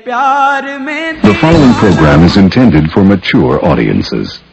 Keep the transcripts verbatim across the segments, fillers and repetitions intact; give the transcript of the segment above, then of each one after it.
The following program is intended for mature audiences.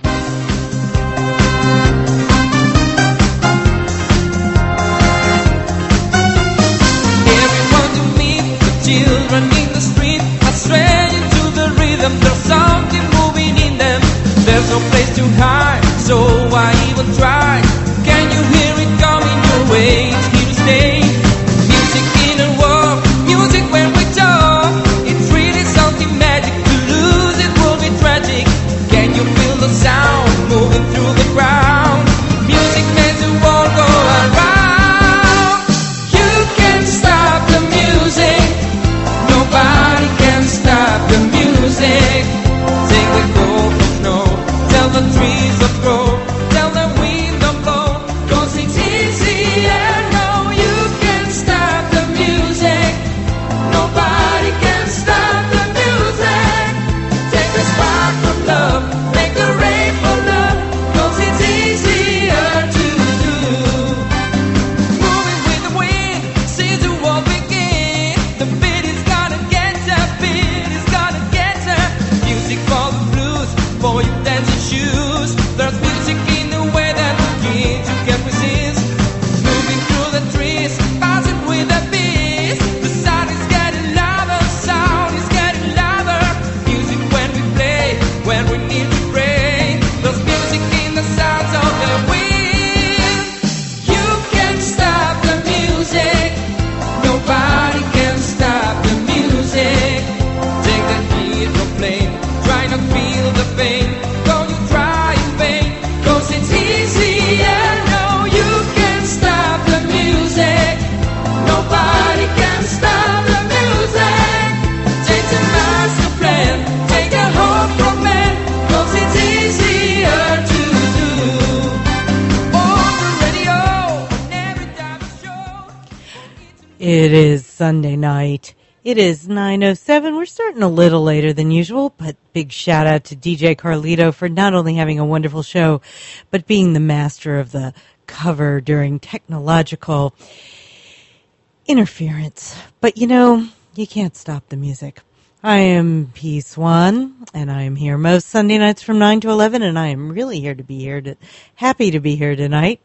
Everyone to meet the children in the street are straying to the rhythm. There's something moving in them. There's no place to hide, so I even try. Can you hear it coming your way? It's here to stay. Music in a world, music when we talk. It's really something magic. To lose it will be tragic. Can you feel the sound moving through the crowd? Music makes the world go around. You can't stop the music. Nobody can stop the music. Take the cold from snow. Tell the trees to grow. Tell the wind to blow. 'Cause it's easy and no, you can't stop the music. Nobody can stop the music. Take the spark from love. Make the rain for love. 'Cause it's easier to do. Moving with the wind. See the world begin. The beat is gonna get ya. Beat is gonna get ya. Music for the blues. For your dancing shoes. There's music in the way that the kids you can't resist. Moving through the trees, passing with the beast. The sound is getting louder, sound is getting louder. Music when we play, when we need to pray. There's music in the sounds of the wind. You can't stop the music. Nobody can stop the music. Take the heat from plane. Try not feel the pain. Don't you try in vain. 'Cause it's easy and no, you can't stop the music. Nobody can stop the music. Take the master plan. Take a hope from man. 'Cause it's easier to do. On the radio, every time a show. It is Sunday night. It is nine oh seven. We're starting a little later than usual, but big shout out to D J Carlito for not only having a wonderful show, but being the master of the cover during technological interference. But you know, you can't stop the music. I am P. Swan, and I am here most Sunday nights from nine to eleven, and I am really here to be here, to, happy to be here tonight.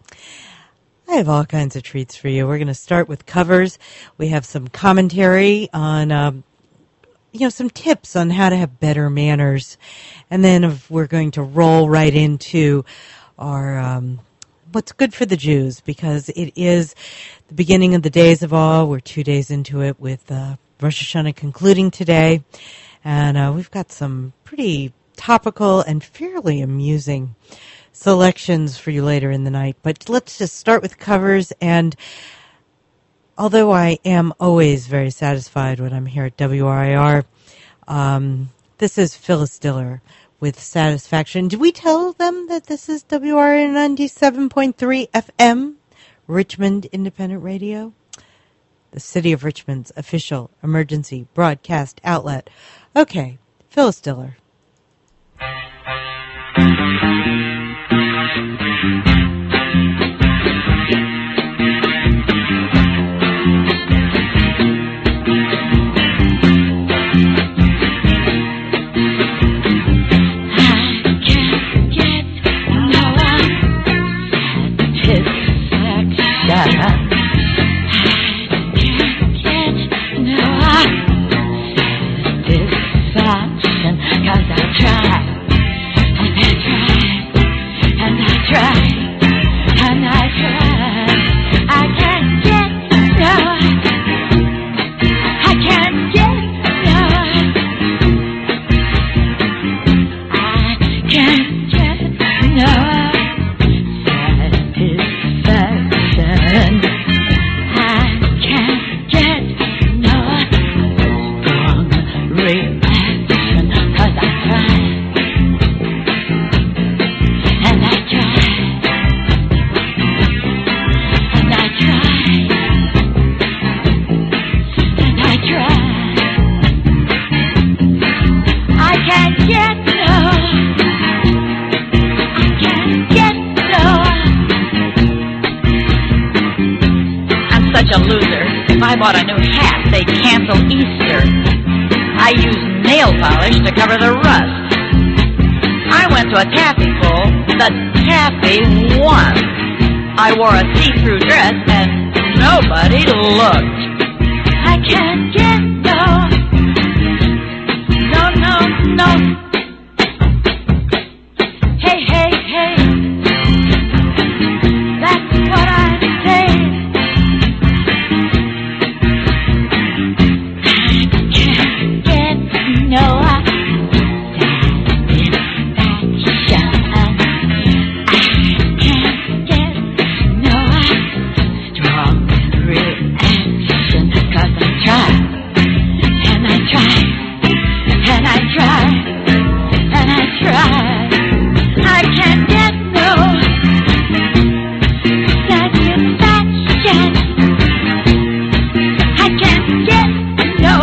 I have all kinds of treats for you. We're going to start with covers. We have some commentary on, um, you know, some tips on how to have better manners. And then if we're going to roll right into our um, what's good for the Jews, because it is the beginning of the Days of Awe. We're two days into it with uh, Rosh Hashanah concluding today. And uh, we've got some pretty topical and fairly amusing selections for you later in the night. But let's just start with covers. And although I am always very satisfied when I'm here at W R I R, um, this is Phyllis Diller with Satisfaction. Did we tell them that this is W R I R ninety-seven point three F M, Richmond Independent Radio, the City of Richmond's official emergency broadcast outlet? Okay, Phyllis Diller. such a loser. If I bought a new hat, they'd cancel Easter. I used nail polish to cover the rust. I went to a taffy pull. The taffy won. I wore a see-through dress and nobody looked. I can't get no, no, no, no. Hey, hey, hey. That's what I say. No, I satisfaction. I can't get no strong reaction. 'Cause I try, and I try, and I try, and I try. I can't get no satisfaction. I can't get no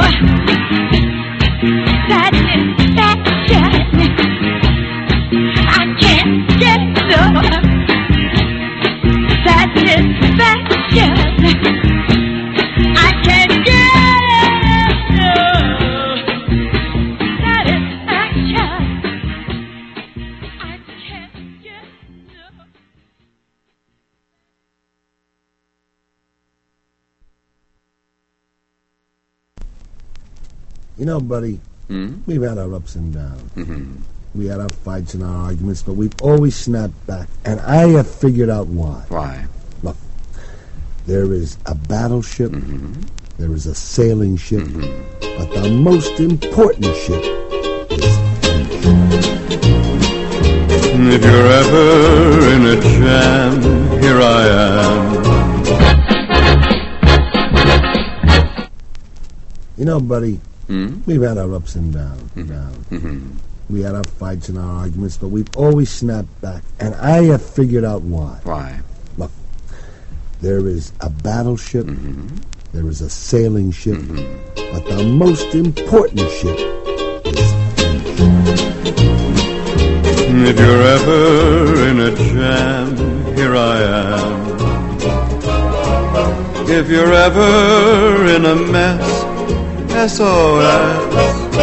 satisfaction. I can't get no satisfaction. I can't get no satisfaction. I can't get no. You know, buddy, Hmm? we've had our ups and downs. Mm-hmm. We had our fights and our arguments, but we've always snapped back. And I have figured out why. Why? Look, there is a battleship, Mm-hmm. there is a sailing ship, Mm-hmm. but the most important ship is If you're ever in a jam, here I am. You know, buddy, Hmm? we've had our ups and downs. downs. Mm-hmm. We had our fights and our arguments, but we've always snapped back. And I have figured out why. Why? Look, there is a battleship, Mm-hmm. there is a sailing ship, Mm-hmm. but the most important ship is If you're ever in a jam, here I am. If you're ever in a mess, S O S.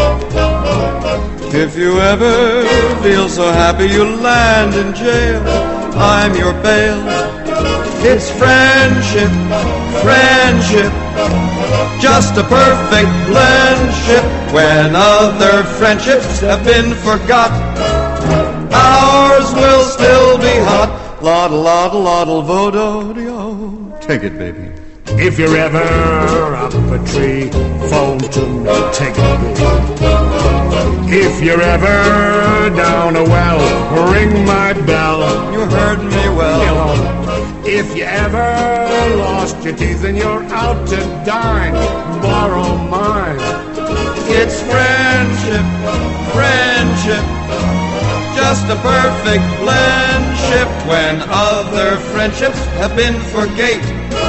If you ever feel so happy you land in jail, I'm your bail. It's friendship, friendship, just a perfect blendship. When other friendships have been forgot, ours will still be hot. Loddle, loddle, loddle, vodo-dio. Take it, baby. If you're ever up a tree, phone to me, take it, baby. If you're ever down a well, ring my bell. You heard me well. If you ever lost your teeth and you're out to dine, borrow mine. It's friendship, friendship, just a perfect blendship. When other friendships have been forgate,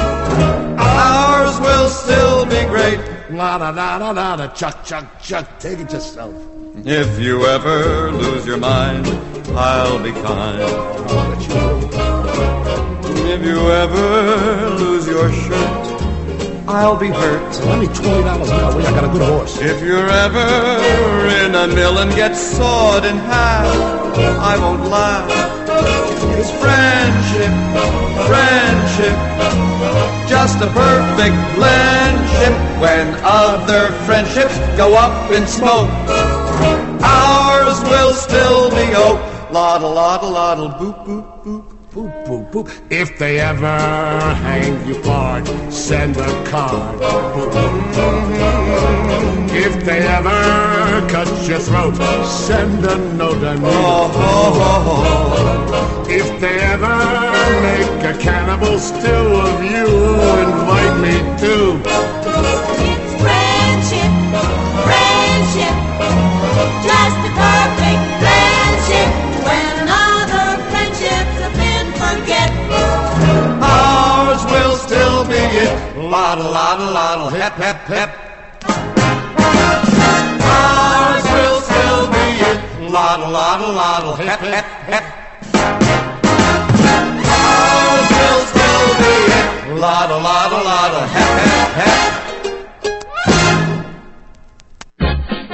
ours will still be great. La da da da da da, chuck chuck chuck, take it yourself. If you ever lose your mind, I'll be kind. If you ever lose your shirt, I'll be hurt. Let me twenty dollars now. We I got a good horse. If you're ever in a mill and get sawed in half, I won't laugh. It's friendship, friendship, just a perfect blendship. When other friendships go up in smoke, ours will still be oak. Loddle, loddle, loddle, boop, boop, boop. Boop, boop, boop. If they ever hang you hard, send a card. Boop, boop, boop. If they ever cut your throat, send a note and Oh, oh, oh, oh. if they ever make a cannibal stew of you, invite me too. It's friendship, friendship, just a perfect friendship. When other friendships have been forget, Ours will still be it. Loddle, loddle, loddle, hep, hep, hep. Ours will still be it. Loddle, loddle, loddle, hep, hep, hep. Ours will still be it. Loddle, loddle, loddle, hep, hep, hep.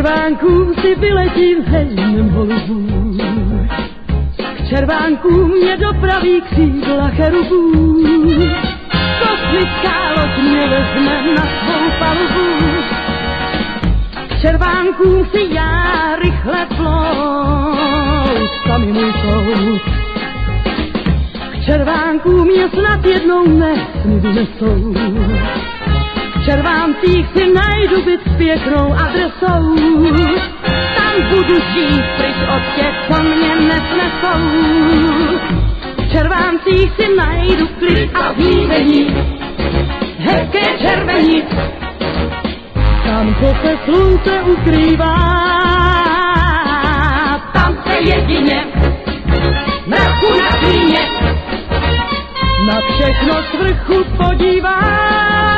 červánkům si vyletím hejnem holubů. K červánkům mě dopraví křídla cherubů. Kosmická loď mě vezme na svou palubu. K červánkům si já rychle plout, sami můj soud. K červánkům mě snad jednou nesny vynesou. V červáncích si najdu byt s pěknou adresou. Tam budu žít pryč od těch, co mě nesnesou. V červáncích si najdu klid a zmívení, hezké červení. Tam, co se slunce ukrývá, tam se jedině mraku na klíně na všechno z vrchu podívám.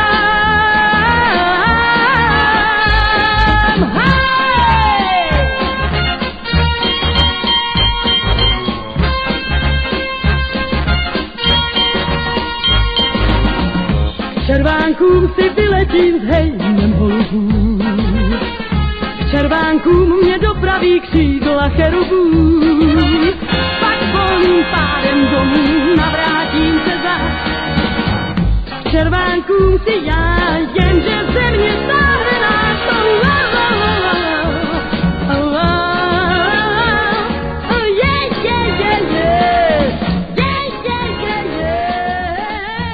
K červánkům si vyletím s hejnem holubů. K červánkům mě dopraví křídla cherubů. Pak volným pádem domů navrátím se zas. K červánkům si já, jenže země táhne nás. Oh, oh, oh, oh, oh, oh, oh, yeah, yeah, yeah, yeah. Yeah, yeah, yeah, yeah.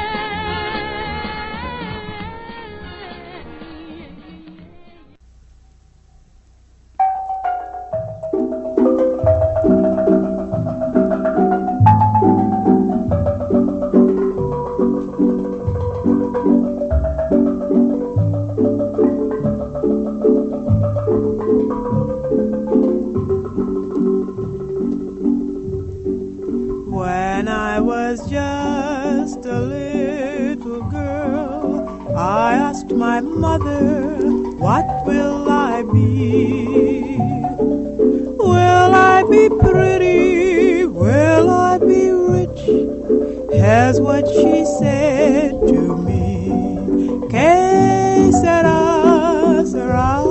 When I was just a little girl, I asked my mother, what will I be? Will I be pretty? Will I be rich? Here's what she said to me. Que sera, sera.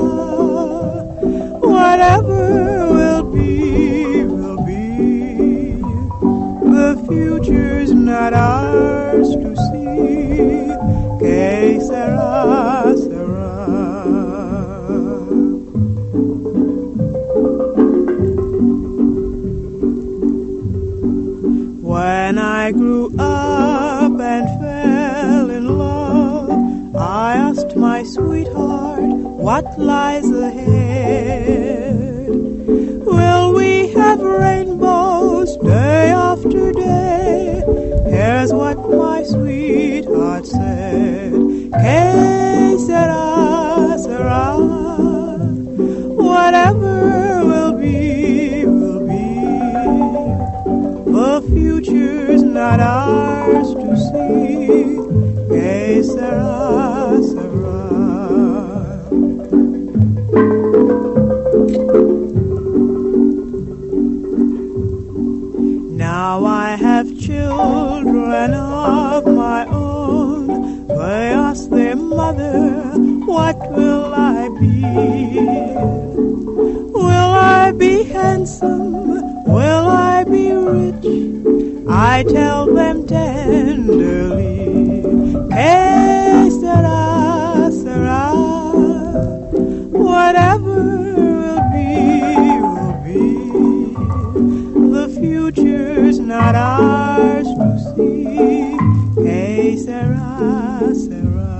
Whatever will be, will be. The future's not ours to see. Que sera, sera. When I grew up and fell in love, I asked my sweetheart, what lies ahead? Will we have rainbows day after day? Here's what my sweetheart said. Que sera, sera. Whatever will be, will be. The future's not ours to see. Que sera, sera. Now I have children of my own. They ask their mother, what will I be? Will I be handsome? Will I be rich? I tell them tenderly, que sera, sera. Whatever will be, will be. The future's not ours to see. Que sera, sera.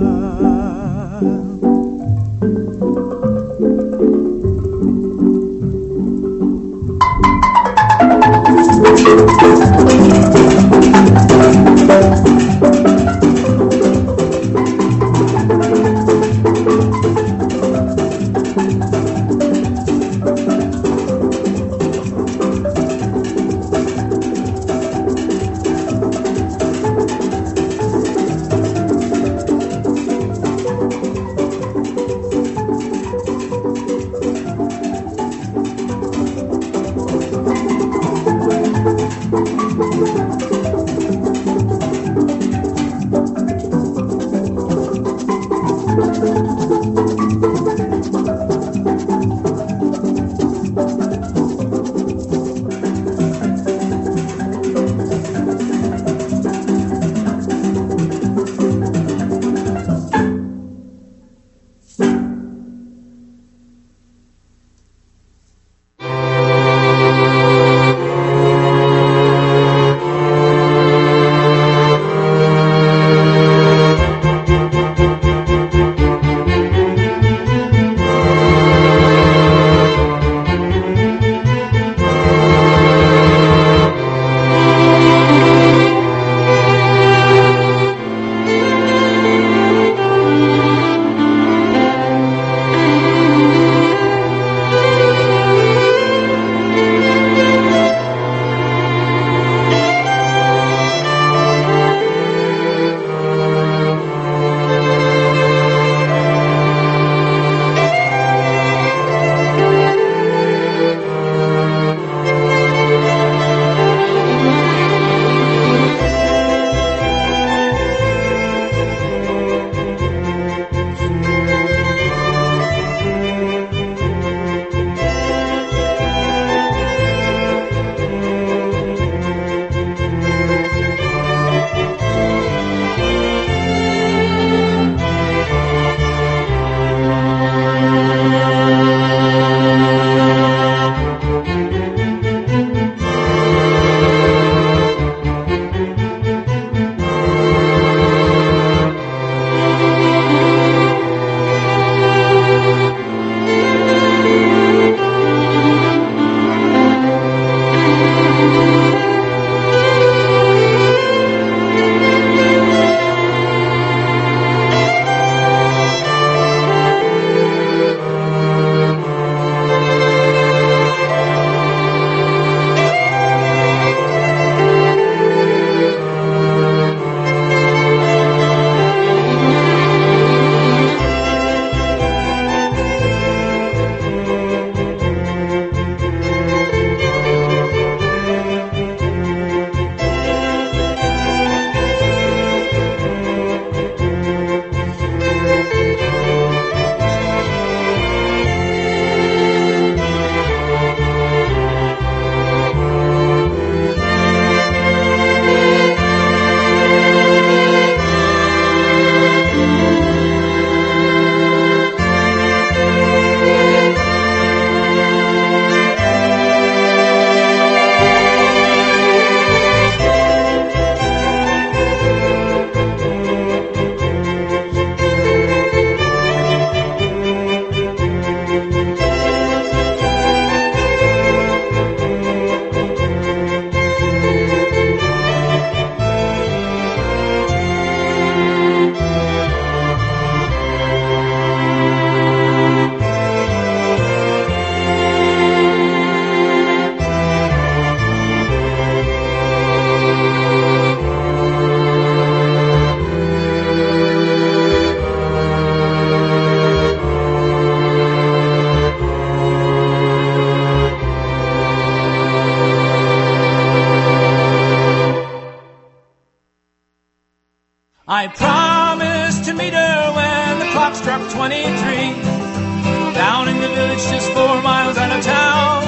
I promised to meet her when the clock struck twenty-three, down in the village just four miles out of town.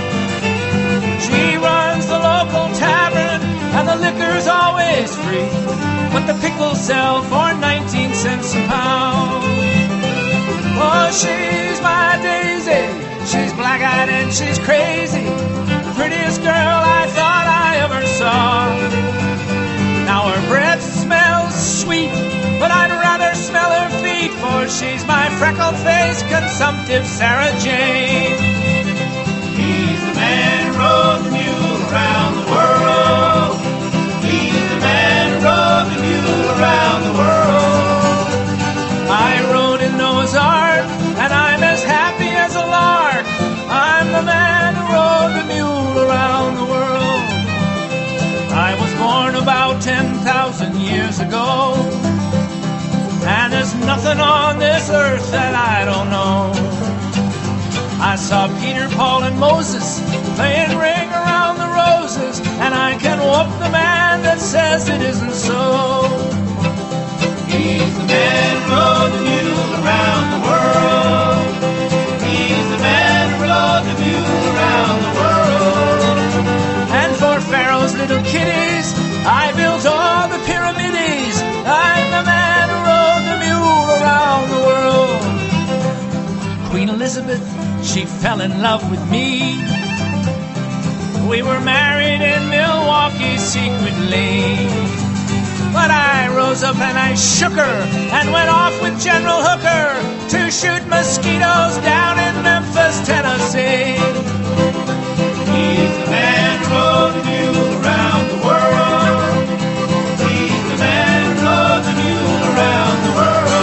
She runs the local tavern and the liquor's always free, but the pickles sell for nineteen cents a pound. Oh, she's my Daisy, she's black-eyed and she's crazy, the prettiest girl I thought I ever saw. Now her breath smells sweet, but I'd rather smell her feet, for she's my freckle-faced, consumptive Sarah Jane. He's the man who rode the mule around the world. He's the man who rode the mule around the world. I rode in Noah's Ark, and I'm as happy as a lark. I'm the man who rode the mule around the world. I was born about ten thousand years ago, and there's nothing on this earth that I don't know. I saw Peter, Paul, and Moses playing Ring Around the Roses, and I can whoop the man that says it isn't so. He's the man who rode the mule around the world. He's the man who rode the mule around the world. And for Pharaoh's little kiddies, I built all the pyramids. I'm the man who rode the mule around the world. Queen Elizabeth, she fell in love with me. We were married in Milwaukee secretly, but I rose up and I shook her and went off with General Hooker to shoot mosquitoes down in Memphis, Tennessee. He's the man who rode the mule around the world. He's the man who rode the mule around the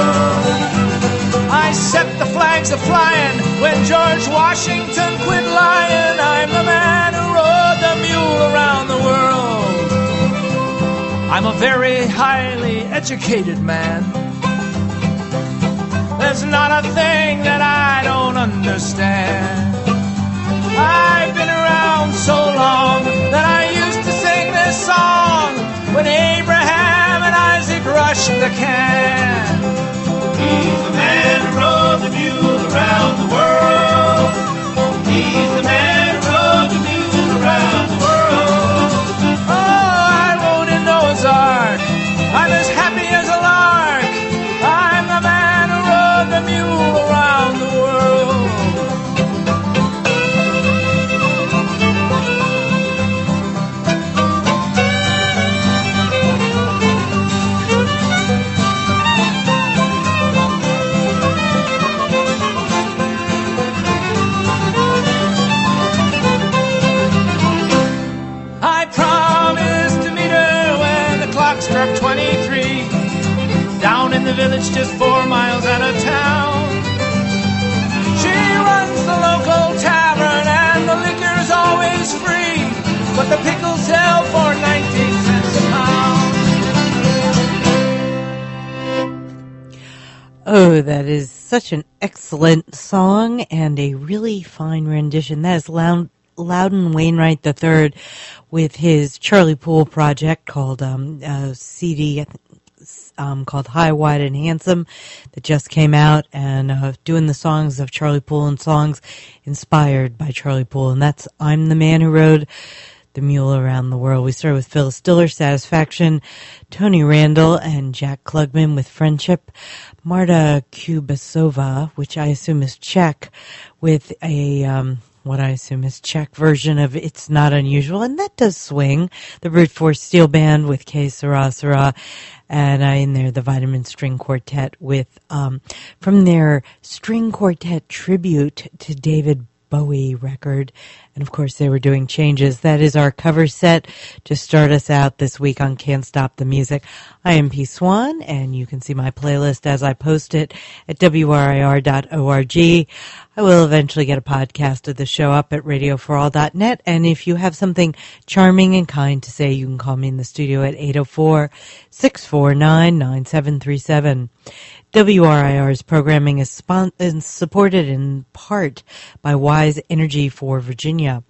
world. I set the flags a-flying when George Washington quit lying. I'm the man who rode the mule around the world. I'm a very highly educated man. There's not a thing that I don't understand. I've been around so long that I used to sing this song when Abraham and Isaac rushed the can. He's the man who rode the mule around the world. He's the man who rode the mule around the world. Oh, I rode in Noah's Ark. I'm as happy as a lark. I'm the man who rode the mule around the world. Struck twenty-three, down in the village just four miles out of town. She runs the local tavern and the liquor's always free, but the pickles sell for nineteen cents a pound. Oh, that is such an excellent song and a really fine rendition. That is Loud, Loudon Wainwright the third with his Charlie Poole project called um, uh, C D um, called High, Wide, and Handsome that just came out, and uh, doing the songs of Charlie Poole and songs inspired by Charlie Poole. And that's I'm the Man Who Rode the Mule Around the World. We started with Phyllis Diller, Satisfaction, Tony Randall, and Jack Klugman with Friendship, Marta Kubasova, which I assume is Czech, with a... Um, what I assume is Czech version of It's Not Unusual, and that does swing. The Brute Force Steel Band with K Sarah Sarah, and uh, in there the Vitamin String Quartet with, um, from their string quartet tribute to David Bowie record. And of course they were doing changes. That is our cover set to start us out this week on Can't Stop the Music. I am P. Swan, and you can see my playlist as I post it at W R I R dot org. I will eventually get a podcast of the show up at radio for all dot net, and if you have something charming and kind to say, you can call me in the studio at eight oh four, six four nine, nine seven three seven. W R I R's programming is, spon- is supported in part by Wise Energy for Virginia.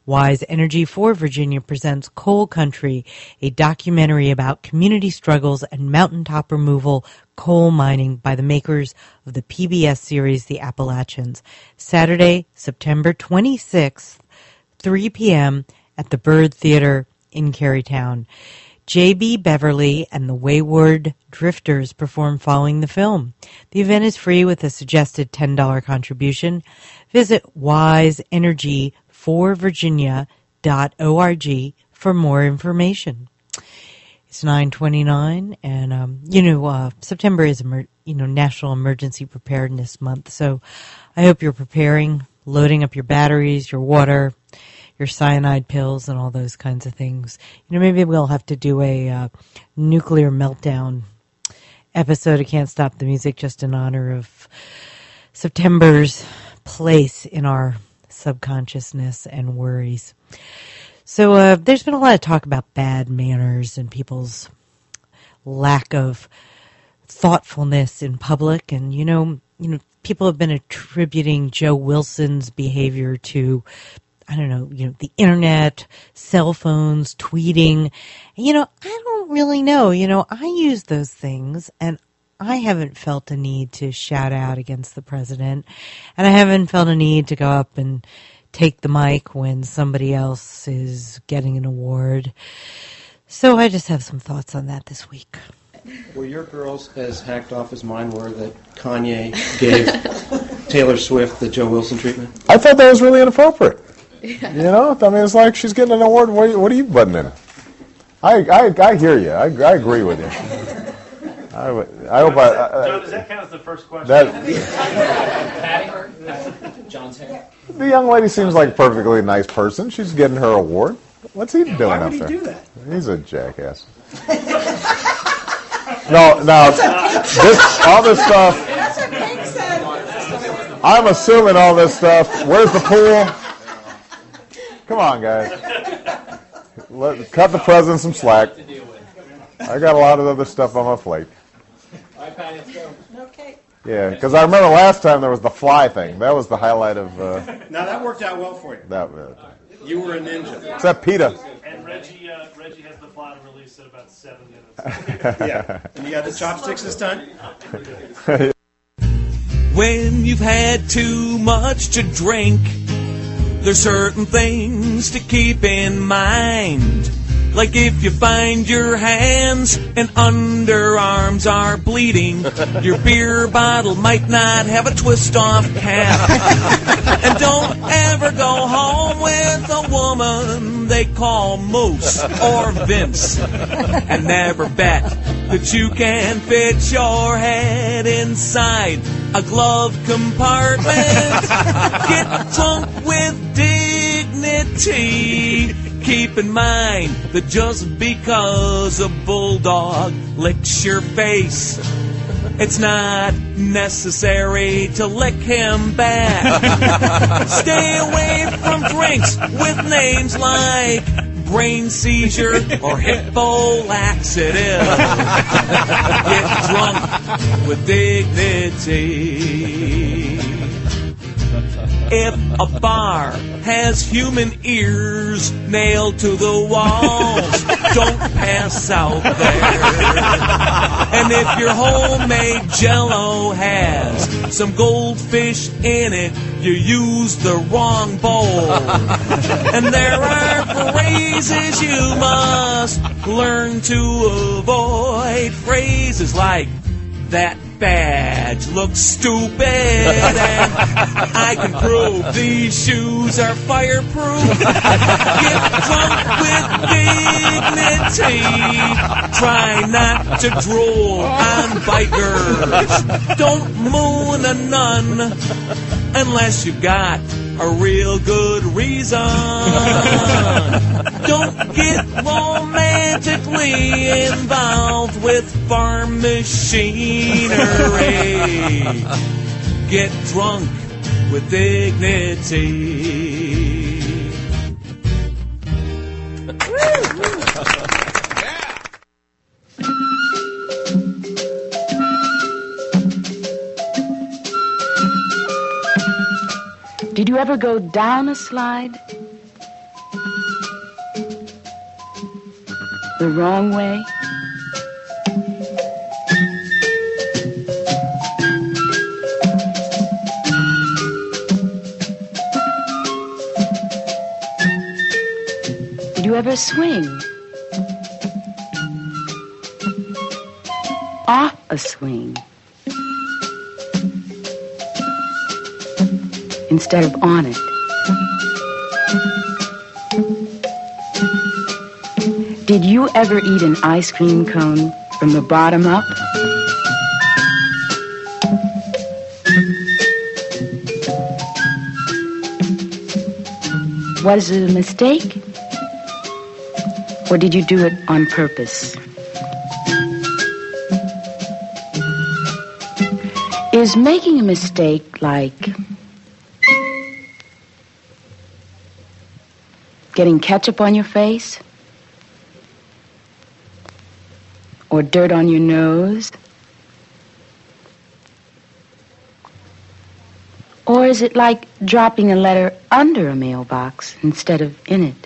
Wise Energy for Virginia presents Coal Country, a documentary about community struggles and mountaintop removal coal mining by the makers of the P B S series The Appalachians. Saturday, September twenty-sixth, three p.m. at the Byrd Theater in Carytown. J B. Beverly and the Wayward Drifters perform following the film. The event is free with a suggested ten dollars contribution. Visit wise energy for virginia dot org for more information. It's nine twenty-nine, and um, you know uh, September is emer- you know National Emergency Preparedness Month, so I hope you're preparing, loading up your batteries, your water, your cyanide pills, and all those kinds of things. You know, maybe we'll have to do a uh, nuclear meltdown episode of Can't Stop the Music just in honor of September's place in our subconsciousness and worries. So uh, there's been a lot of talk about bad manners and people's lack of thoughtfulness in public, and you know, you know, people have been attributing Joe Wilson's behavior to, I don't know, you know, the internet, cell phones, tweeting. You know, I don't really know. You know, I use those things, and I haven't felt a need to shout out against the president, and I haven't felt a need to go up and take the mic when somebody else is getting an award. So I just have some thoughts on that this week. Were your girls as hacked off as mine were that Kanye gave Taylor Swift the Joe Wilson treatment? I thought that was really inappropriate. Yeah. You know, I mean, it's like she's getting an award. What are you, what are you butting in? I, I, I hear you. I, I agree with you. I, I hope I, I, John, does that count as the first question? That, Patty? John's hair? The young lady seems like a perfectly nice person. She's getting her award. What's he doing Why up would he there? do that? He's a jackass. no, no. This, all this stuff. That's what Pink said. I'm assuming all this stuff. Where's the pool? Come on, guys. Let, cut the president some slack. I got a lot of other stuff on my plate. All right, Patty, let's go. Okay. Yeah, because I remember last time there was the fly thing. That was the highlight of uh, Now, that worked out well for you. that. Uh, You were a ninja. except PETA. And Reggie, uh, Reggie has the fly to release in about seven minutes. Yeah. And you got the chopsticks this time? When you've had too much to drink, there's certain things to keep in mind. Like if you find your hands and underarms are bleeding, your beer bottle might not have a twist-off cap. And don't ever go home with a woman they call Moose or Vince. And never bet that you can fit your head inside a glove compartment. Get drunk with dignity. Keep in mind that just because a bulldog licks your face, it's not necessary to lick him back. Stay away from drinks with names like brain seizure or hippo laxative. Get drunk with dignity. If a bar has human ears nailed to the walls, don't pass out there. And if your homemade Jell-O has some goldfish in it, you use the wrong bowl. And there are phrases you must learn to avoid. Phrases like, that badge looks stupid, and I can prove these shoes are fireproof. Get drunk with dignity. Try not to drool on bikers. Don't moon a nun unless you got a real good reason. Don't get romantically involved with farm machinery. Get drunk with dignity. Did you ever go down a slide? the wrong way? Did you ever swing? Off a swing instead of on it. Did you ever eat an ice cream cone from the bottom up? Was it a mistake? Or did you do it on purpose? Is making a mistake like getting ketchup on your face? Or dirt on your nose? Or is it like dropping a letter under a mailbox instead of in it?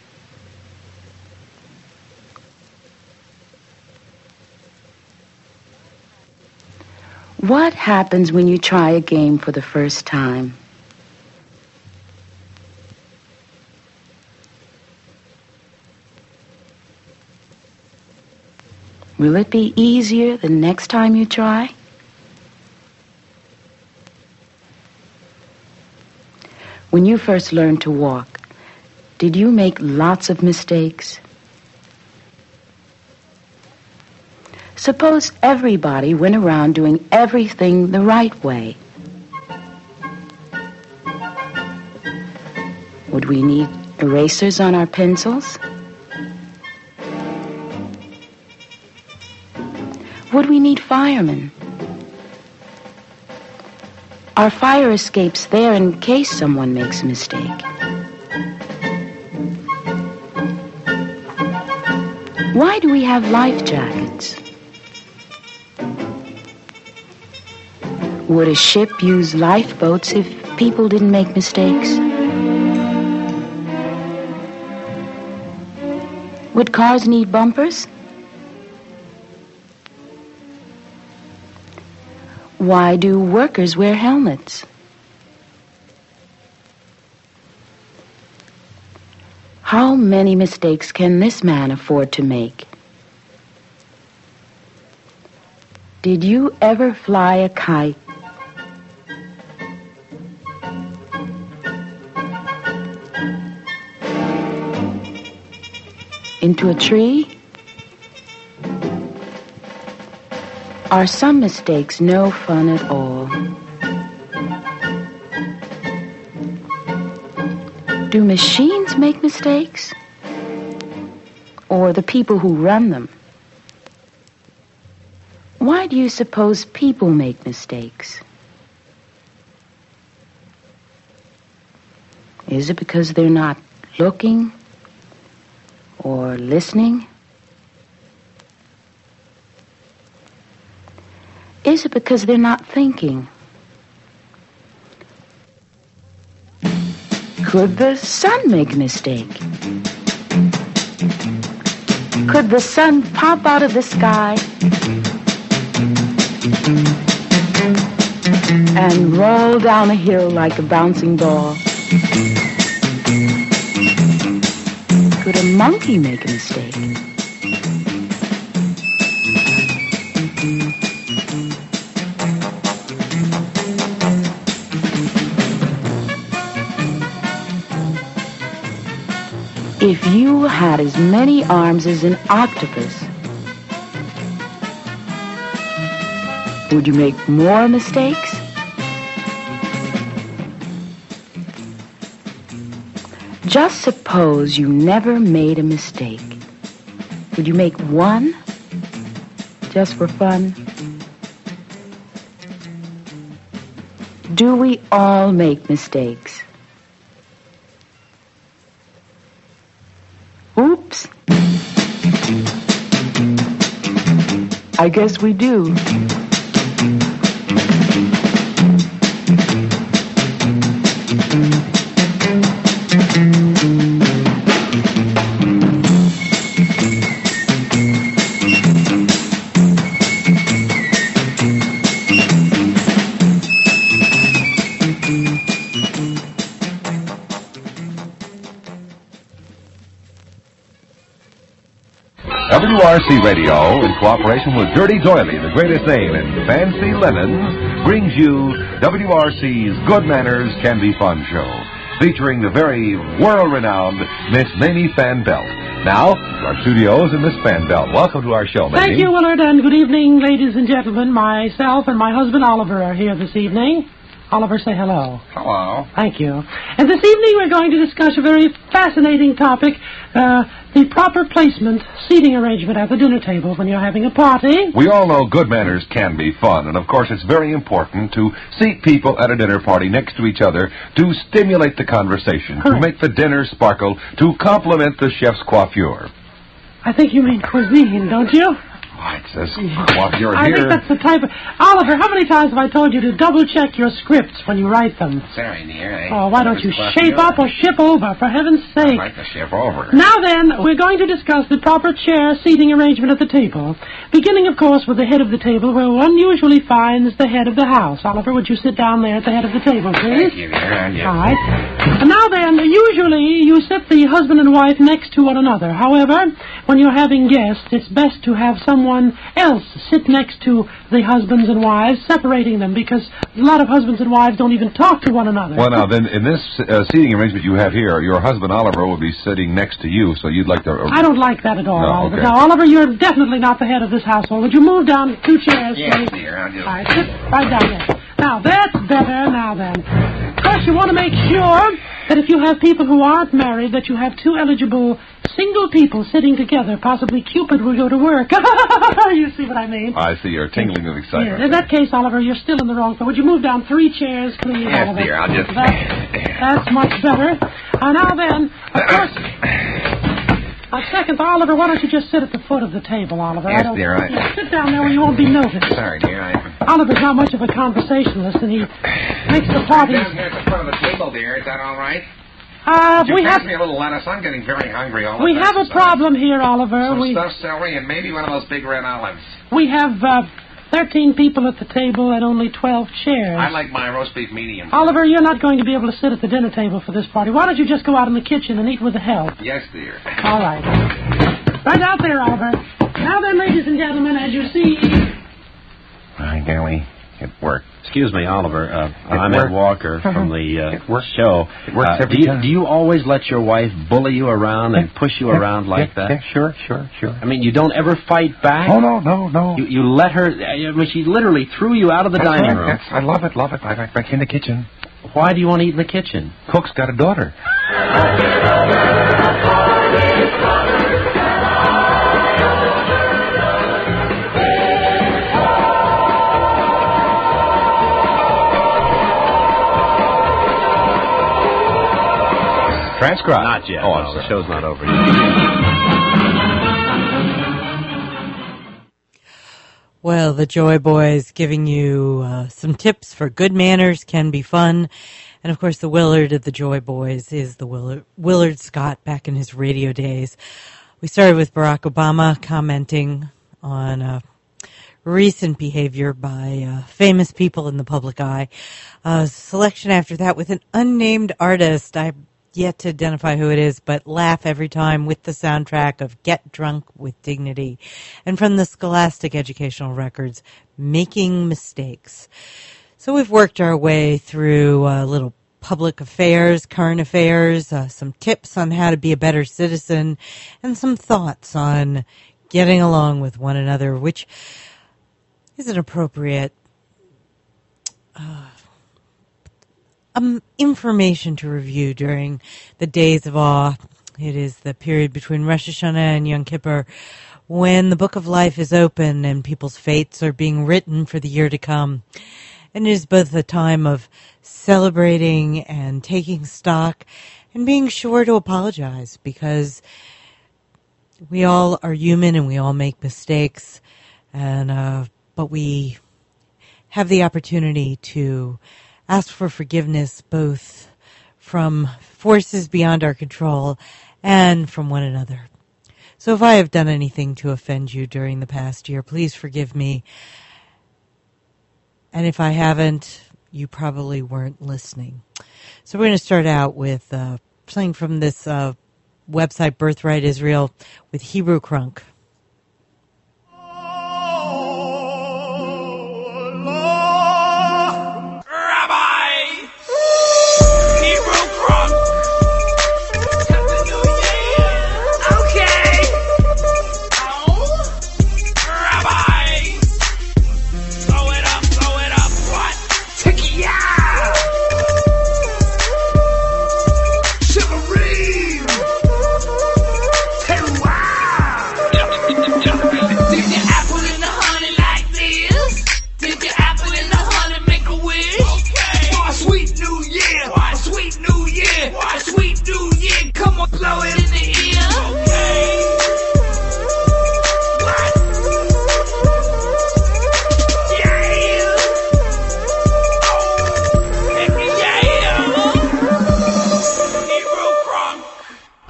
What happens when you try a game for the first time? Will it be easier the next time you try? When you first learned to walk, did you make lots of mistakes? Suppose everybody went around doing everything the right way. Would we need erasers on our pencils? Would we need firemen? Are fire escapes there in case someone makes a mistake? Why do we have life jackets? Would a ship use lifeboats if people didn't make mistakes? Would cars need bumpers? Why do workers wear helmets? How many mistakes can this man afford to make? Did you ever fly a kite? Into a tree? Are some mistakes no fun at all? Do machines make mistakes? Or the people who run them? Why do you suppose people make mistakes? Is it because they're not looking or listening? Is it because they're not thinking? Could the sun make a mistake? Could the sun pop out of the sky and roll down a hill like a bouncing ball? Could a monkey make a mistake? If you had as many arms as an octopus, would you make more mistakes? Just suppose you never made a mistake. Would you make one just for fun? Do we all make mistakes? Oops. I guess we do. W R C Radio, in cooperation with Dirty Doily, the greatest name in fancy linens, brings you W R C's Good Manners Can Be Fun show, featuring the very world-renowned Miss Mamie Fan Belt. Now, to our studios and Miss Fan Belt. Welcome to our show, Mamie. Thank you, Willard, and good evening, ladies and gentlemen. Myself and my husband Oliver are here this evening. Oliver, say hello. Hello. Thank you. And this evening we're going to discuss a very fascinating topic, uh, the proper placement, seating arrangement at the dinner table when you're having a party. We all know good manners can be fun, and of course it's very important to seat people at a dinner party next to each other to stimulate the conversation, Correct. to make the dinner sparkle, to compliment the chef's coiffure. I think you mean cuisine, don't you? Why, it says coiffure I here. think that's the type of... Oliver, how many times have I told you to double-check your scripts when you write them? Sorry, dear. I Oh, why don't you Coiffure. shape up or ship over, for heaven's sake? I'd like to ship over. Now then, we're going to discuss the proper chair seating arrangement at the table. Beginning, of course, with the head of the table, where one usually finds the head of the house. Oliver, would you sit down there at the head of the table, please? Thank you, dear. Yes. All right. And now then, usually you sit the husband and wife next to one another. However, when you're having guests, it's best to have someone else sit next to the husbands and wives, separating them, because a lot of husbands and wives don't even talk to one another. Well, now, then, in this uh, seating arrangement you have here, your husband, Oliver, will be sitting next to you, so you'd like to... Uh, I don't like that at all, No, Oliver. okay. Now, Oliver, you're definitely not the head of this household. Would you move down two chairs, Yes, please? dear. I'll just... All right, sit right down there. Now, that's better. Now, then. Of course, you want to make sure that if you have people who aren't married, that you have two eligible single people sitting together. Possibly Cupid will go to work. You see what I mean? I see you're tingling with excitement. Yeah. In that case, Oliver, you're still in the wrong spot. Would you move down three chairs, please, Yes, Oliver? dear. I'll just... That, that's much better. Uh, now, then, of course... Uh, second, Oliver, why don't you just sit at the foot of the table, Oliver? Yes, I don't, dear, I- Yeah, sit down there where you won't be noticed. Sorry, dear. I... Oliver's not much of a conversationalist, and he makes the party... Down here at the foot of the table, dear. Is that all right? Uh, Could you we pass have me a little lettuce? I'm getting very hungry all the we time. have a problem here, Oliver. Some We stuffed celery and maybe one of those big red olives. we have uh, thirteen people at the table and only twelve chairs. I like my roast beef medium. Oliver, you're not going to be able to sit at the dinner table for this party. Why don't you just go out in the kitchen and eat with the help? Yes, dear. All right. Right out there, Oliver. Now then, ladies and gentlemen, as you see... My golly, it worked. Excuse me, Oliver. Uh, I'm worked. Ed Walker from the uh, It worked. show. It works Uh, every do you, time. Do you always let your wife bully you around and push you around like yeah, that? Yeah, sure, sure, sure. I mean, you don't ever fight back? Oh, no, no, no. You, you let her... I mean, she literally threw you out of the That's dining right. room. That's, I love it, love it. I like back in the kitchen. Why do you want to eat in the kitchen? Cook's got a daughter. Transcribed. Not yet. Oh, no, I'm the sorry. show's not over yet. Well, the Joy Boys giving you uh, some tips for good manners can be fun. And, of course, the Willard of the Joy Boys is the Willard, Willard Scott back in his radio days. We started with Barack Obama commenting on uh, recent behavior by uh, famous people in the public eye. Uh, selection after that with an unnamed artist. I yet to identify who it is, but laugh every time with the soundtrack of Get Drunk with Dignity. And from the Scholastic Educational Records, Making Mistakes. So we've worked our way through a little public affairs, current affairs, uh, some tips on how to be a better citizen, and some thoughts on getting along with one another, which is an appropriate uh, um, information to review during the days of awe. It is the period between Rosh Hashanah and Yom Kippur when the book of life is open and people's fates are being written for the year to come. And it is both a time of celebrating and taking stock and being sure to apologize, because we all are human and we all make mistakes, and uh, but we have the opportunity to ask for forgiveness both from forces beyond our control and from one another. So if I have done anything to offend you during the past year, please forgive me. And if I haven't, you probably weren't listening. So we're going to start out with uh, something from this uh, website, Birthright Israel, with Hebrew Crunk.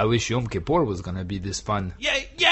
wish Yom Kippur was gonna be this fun. Yeah, yeah.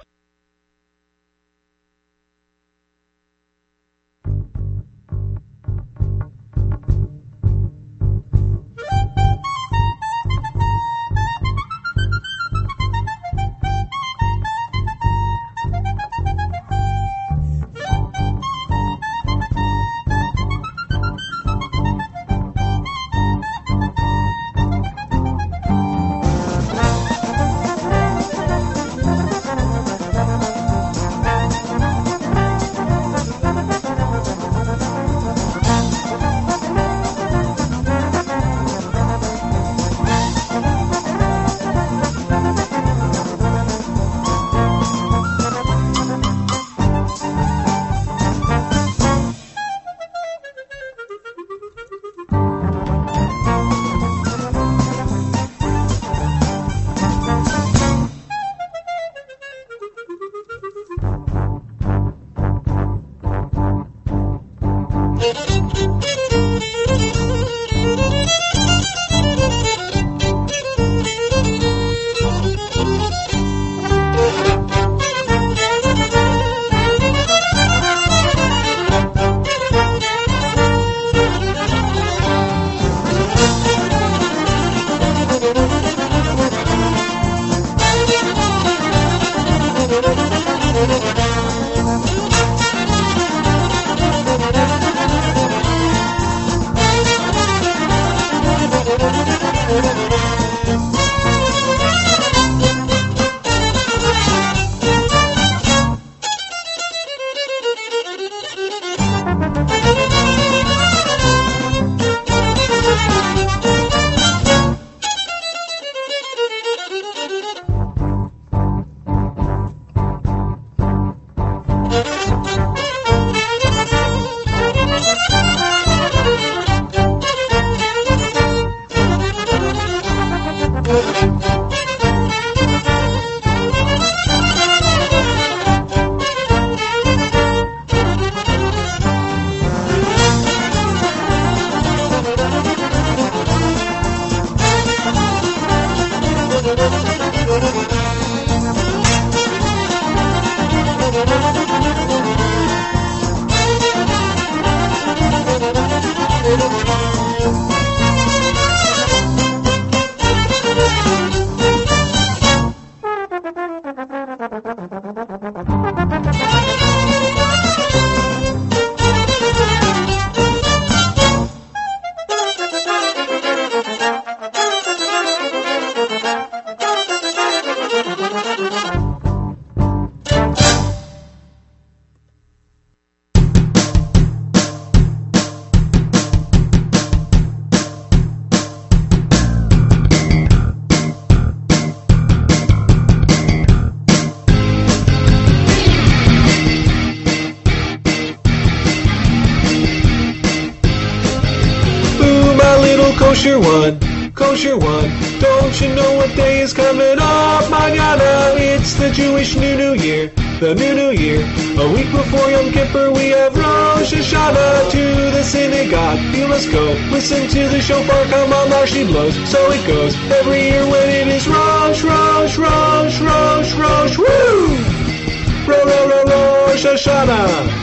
Kosher one, kosher one, don't you know what day is coming up? Mañana, it's the Jewish New New Year, the New New Year. A week before Yom Kippur we have Rosh Hashanah. To the synagogue you must go, listen to the shofar, come on, Marshi blows. So it goes, every year when it is Rosh, Rosh, Rosh, Rosh, Rosh, woo! Ro, ro, ro, Rosh Hashanah.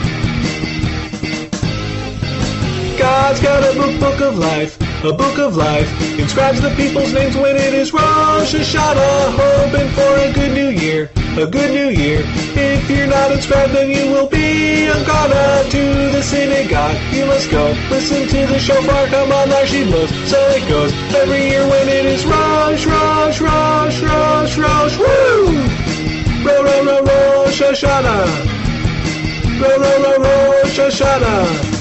God's got a book, book of life, a book of life, inscribes the people's names when it is Rosh Hashanah, hoping for a good new year, a good new year. If you're not inscribed then you will be Angana. To the synagogue you must go, listen to the shofar, come on, Marshi blows. So it goes, every year when it is Rosh, Rosh, Rosh, Rosh, Rosh, woo! Ro, ro, ro, Rosh Hashanah. Ro, ro, ro, Rosh Hashanah.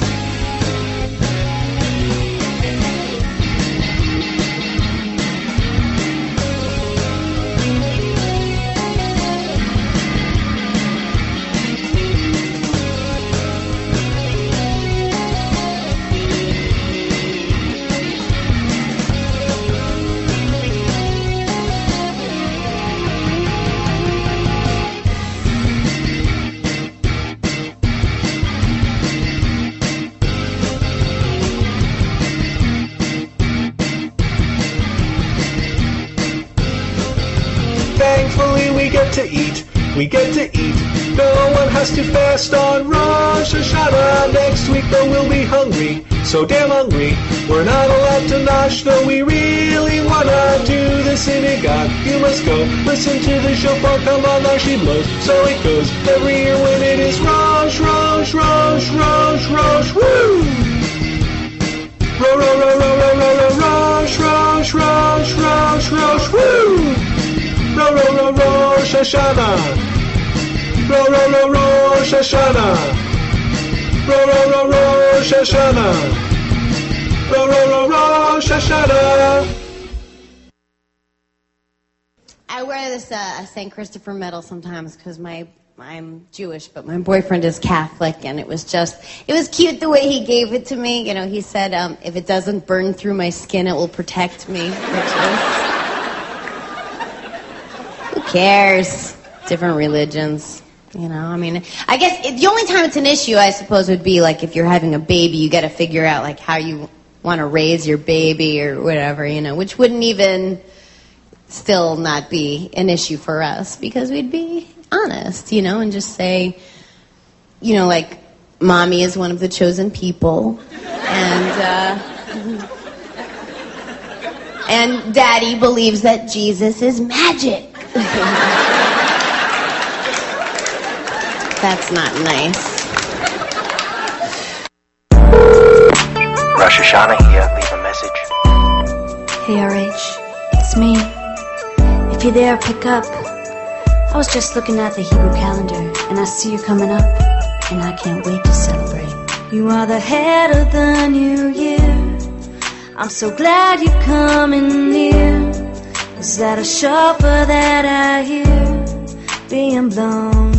we get to eat. No one has to fast on Rosh Hashanah. Next week though we'll be hungry, so damn hungry. We're not allowed to nosh, though we really wanna. To the synagogue you must go, listen to the shofar, come on now she blows. So it goes every year when it is Rosh, Rosh, Rosh, Rosh, Rosh, woo! Ro, ro, ro, ro, ro, ro, ro, Rosh, Rosh, Rosh, Rosh, Rosh, woo! Ro, ro, ro, Rosh Hashanah. Ro, ro, ro, Rosh Hashanah. Ro, ro, ro, Rosh Hashanah. Ro, ro, ro, Rosh Hashanah. I wear this uh, Saint Christopher medal sometimes because my I'm Jewish, but my boyfriend is Catholic, and it was just, it was cute the way he gave it to me. You know, he said, um, if it doesn't burn through my skin, it will protect me. Which is, who cares? Different religions. You know, I mean, I guess it, the only time it's an issue, I suppose, would be like if you're having a baby, you got to figure out like how you want to raise your baby or whatever, you know, which wouldn't even still not be an issue for us because we'd be honest, you know, and just say, you know, like, mommy is one of the chosen people, and uh, and daddy believes that Jesus is magic. That's not nice. Rosh Hashanah here, leave a message. Hey R H, it's me. If you're there, pick up. I was just looking at the Hebrew calendar, and I see you coming up, and I can't wait to celebrate. You are the head of the new year. I'm so glad you're coming near. Is that a shofar that I hear being blown?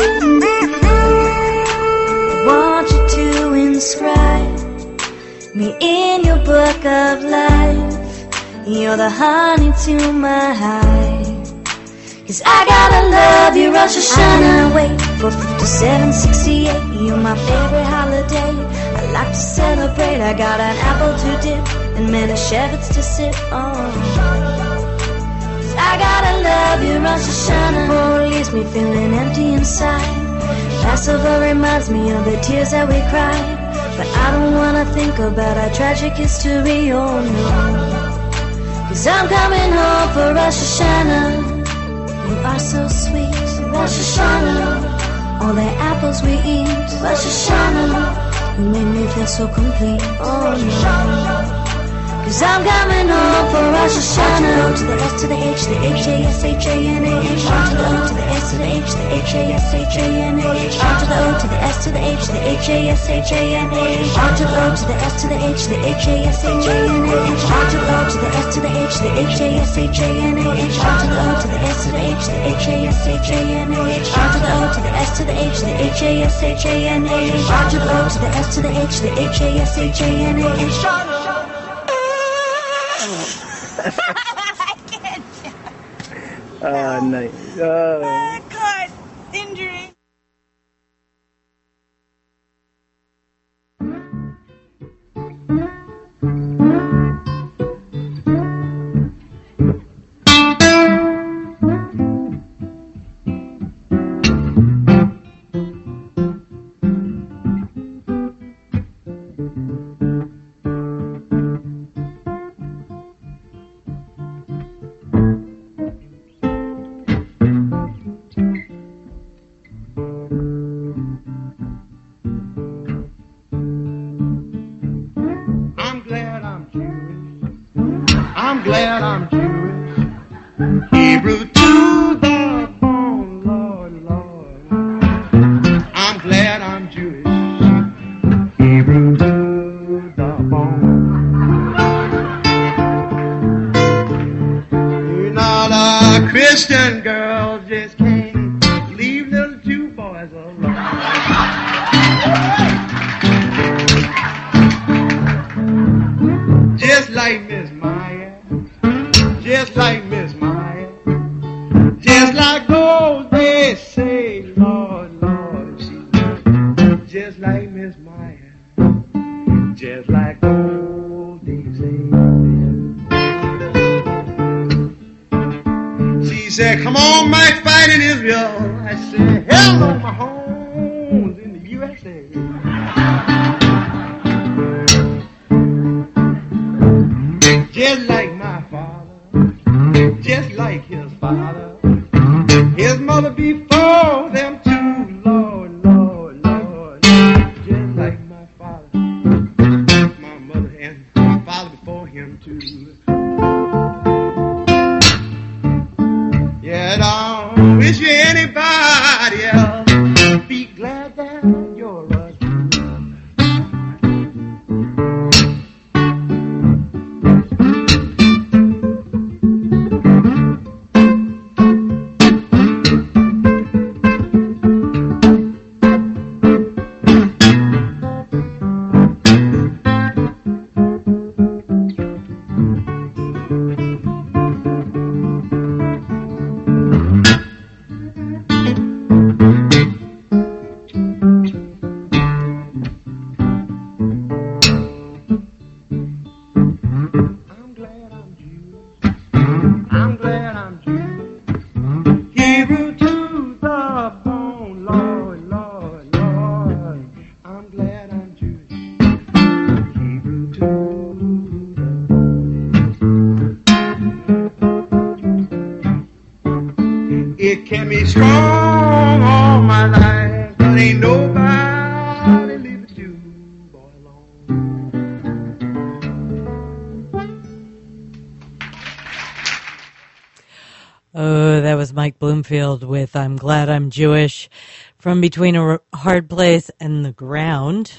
I want you to inscribe me in your book of life. You're the honey to my hive. Cause I gotta love you, Rosh Hashanah. I wait for fifty-seven sixty-eight. You're my favorite holiday. I like to celebrate. I got an apple to dip and many sherbets to sip on. Cause I gotta love you, Rosh Hashanah. Oh, leaves me feeling empty inside. Passover reminds me of the tears that we cried. But I don't wanna think about our tragic history, oh no. Cause I'm coming home for Rosh Hashanah. You are so sweet, Rosh Hashanah. All the apples we eat, Rosh Hashanah. You made me feel so complete, oh no. Cause I'm coming home for Rosh Hashanah. O to the S to the H, the H A S H A N A H. R to the O to the S to the H, the H A S H A N A H. R to the O to the S to the H, the H A S H A N A H. R to the O to the S to the H, the H A S H A N A H. R to the O to the S to the H, the H A S H A N A H. R to the O to the S to the H, the H A S H A N A H. R to the O to the S to the H, the H A S H A N A H. R to the O to the S to the H, the H A S H A N A H. I can't. Ah, nice. Uh, God, injury. I'm glad I'm Jewish, Hebrew to the bone, Lord, Lord. I'm glad I'm Jewish, Hebrew to the bone. You're not a Christian girl, just can't leave little Jew boys alone. Just like Miss Maya, know them too, Lord, Lord, Lord. Just like my father, my mother, and my father before him too. Yeah, don't wish you anybody else. Be glad that you're a It kept me strong all my life, but ain't nobody leave it you, boy, alone. Oh, that was Mike Bloomfield with I'm Glad I'm Jewish from Between a Hard Place and the Ground.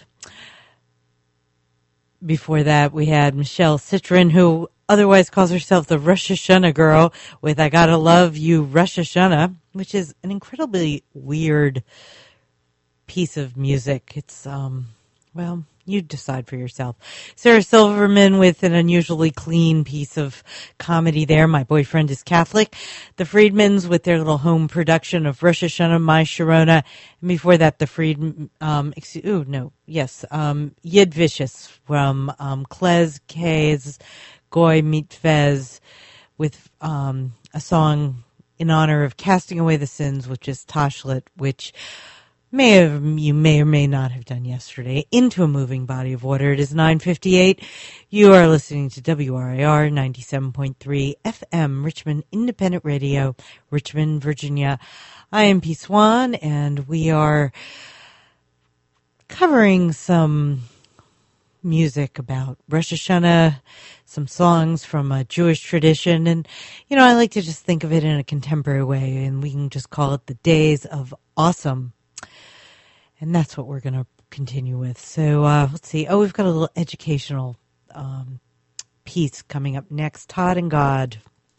Before that, we had Michelle Citrin, who otherwise calls herself the Rosh Hashanah girl, with I Gotta Love You Rosh Hashanah, which is an incredibly weird piece of music. It's, um, well, you decide for yourself. Sarah Silverman with an unusually clean piece of comedy there. My Boyfriend is Catholic. The Friedmans with their little home production of Rosh Hashanah, My Sharona. And before that, the Fried, um, excuse, ooh, no, yes, um, Yid Vicious from, um, Klez K's Goy Mitvez with, um, a song in honor of Casting Away the Sins, which is Tashlit, which may have, you may or may not have done yesterday, into a moving body of water. It is nine fifty-eight. You are listening to W R I R ninety-seven point three F M, Richmond Independent Radio, Richmond, Virginia. I am P. Swan, and we are covering some music about Rosh Hashanah, some songs from a Jewish tradition, and, you know, I like to just think of it in a contemporary way, and we can just call it the Days of Awesome. And that's what we're going to continue with. So uh, let's see. Oh, we've got a little educational um, piece coming up next. Todd and God.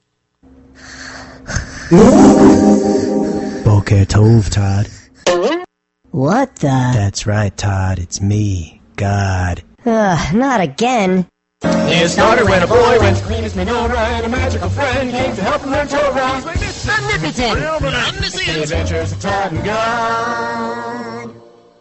Boker Tov, Todd. What the? That's right, Todd. It's me, God. Ugh, not again. It started when a boy went to clean his menorah and a magical friend came to help him learn Torah. Omnipotent. The Adventures of Todd and God.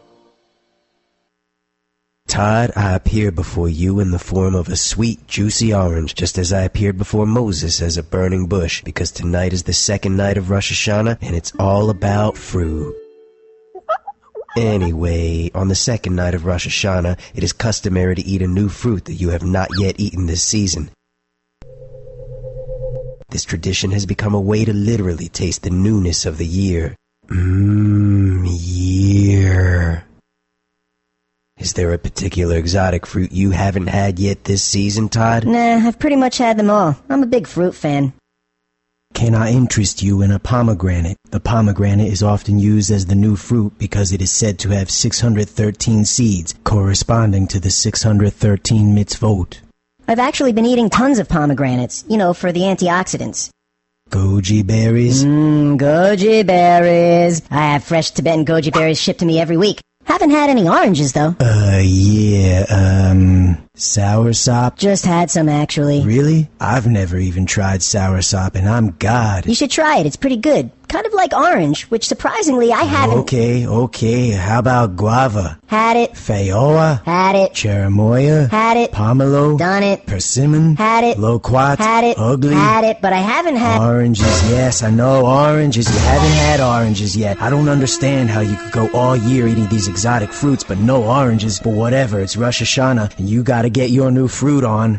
Todd, I appear before you in the form of a sweet, juicy orange, just as I appeared before Moses as a burning bush, because tonight is the second night of Rosh Hashanah, and it's all about fruit. Anyway, on the second night of Rosh Hashanah, it is customary to eat a new fruit that you have not yet eaten this season. This tradition has become a way to literally taste the newness of the year. Mmm, year. Is there a particular exotic fruit you haven't had yet this season, Todd? Nah, I've pretty much had them all. I'm a big fruit fan. Can I interest you in a pomegranate? The pomegranate is often used as the new fruit because it is said to have six hundred thirteen seeds, corresponding to the six hundred thirteen mitzvot. I've actually been eating tons of pomegranates, you know, for the antioxidants. Goji berries? Mmm, goji berries. I have fresh Tibetan goji berries shipped to me every week. Haven't had any oranges, though. Uh, yeah, um, soursop? Just had some, actually. Really? I've never even tried soursop, and I'm God. You should try it. It's pretty good. Kind of like orange, which surprisingly I haven't. Okay, okay. How about guava? Had it. Fayoa? Had it. Cherimoya? Had it. Pomelo? Done it. Persimmon? Had it. Loquat? Had it. Ugly? Had it, but I haven't had... Oranges, yes, I know, oranges. You haven't had oranges yet. I don't understand how you could go all year eating these exotic fruits, but no oranges. But whatever, it's Rosh Hashanah, and you gotta get your new fruit on.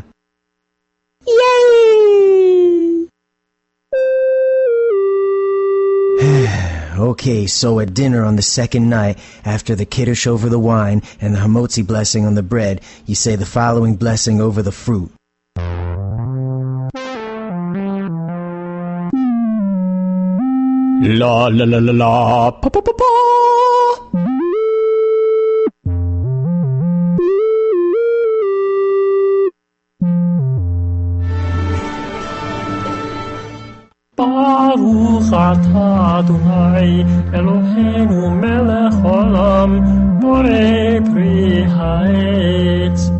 Yay! Okay, so at dinner on the second night, after the kiddush over the wine and the hamotzi blessing on the bread, you say the following blessing over the fruit. La la la la la, pa pa pa pa. Baruch atah Adonai Eloheinu melech olam borei pri ha'etz.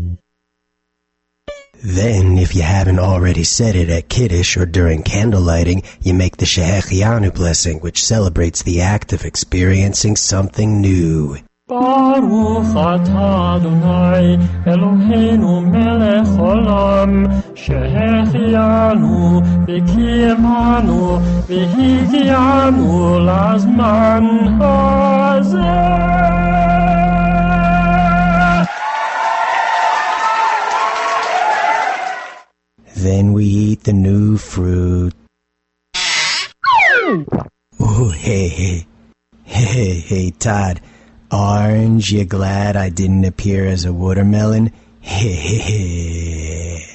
Then, if you haven't already said it at Kiddush or during candle lighting, you make the Shehechianu blessing, which celebrates the act of experiencing something new. Baruch atah Adonai Eloheinu melech olam shehechianu v'kiyemanu v'higianu lazman hazeh. Then we eat the new fruit. Oh, hey, hey, hey, hey, Todd. Orange, you glad I didn't appear as a watermelon? Hey, hey, hey.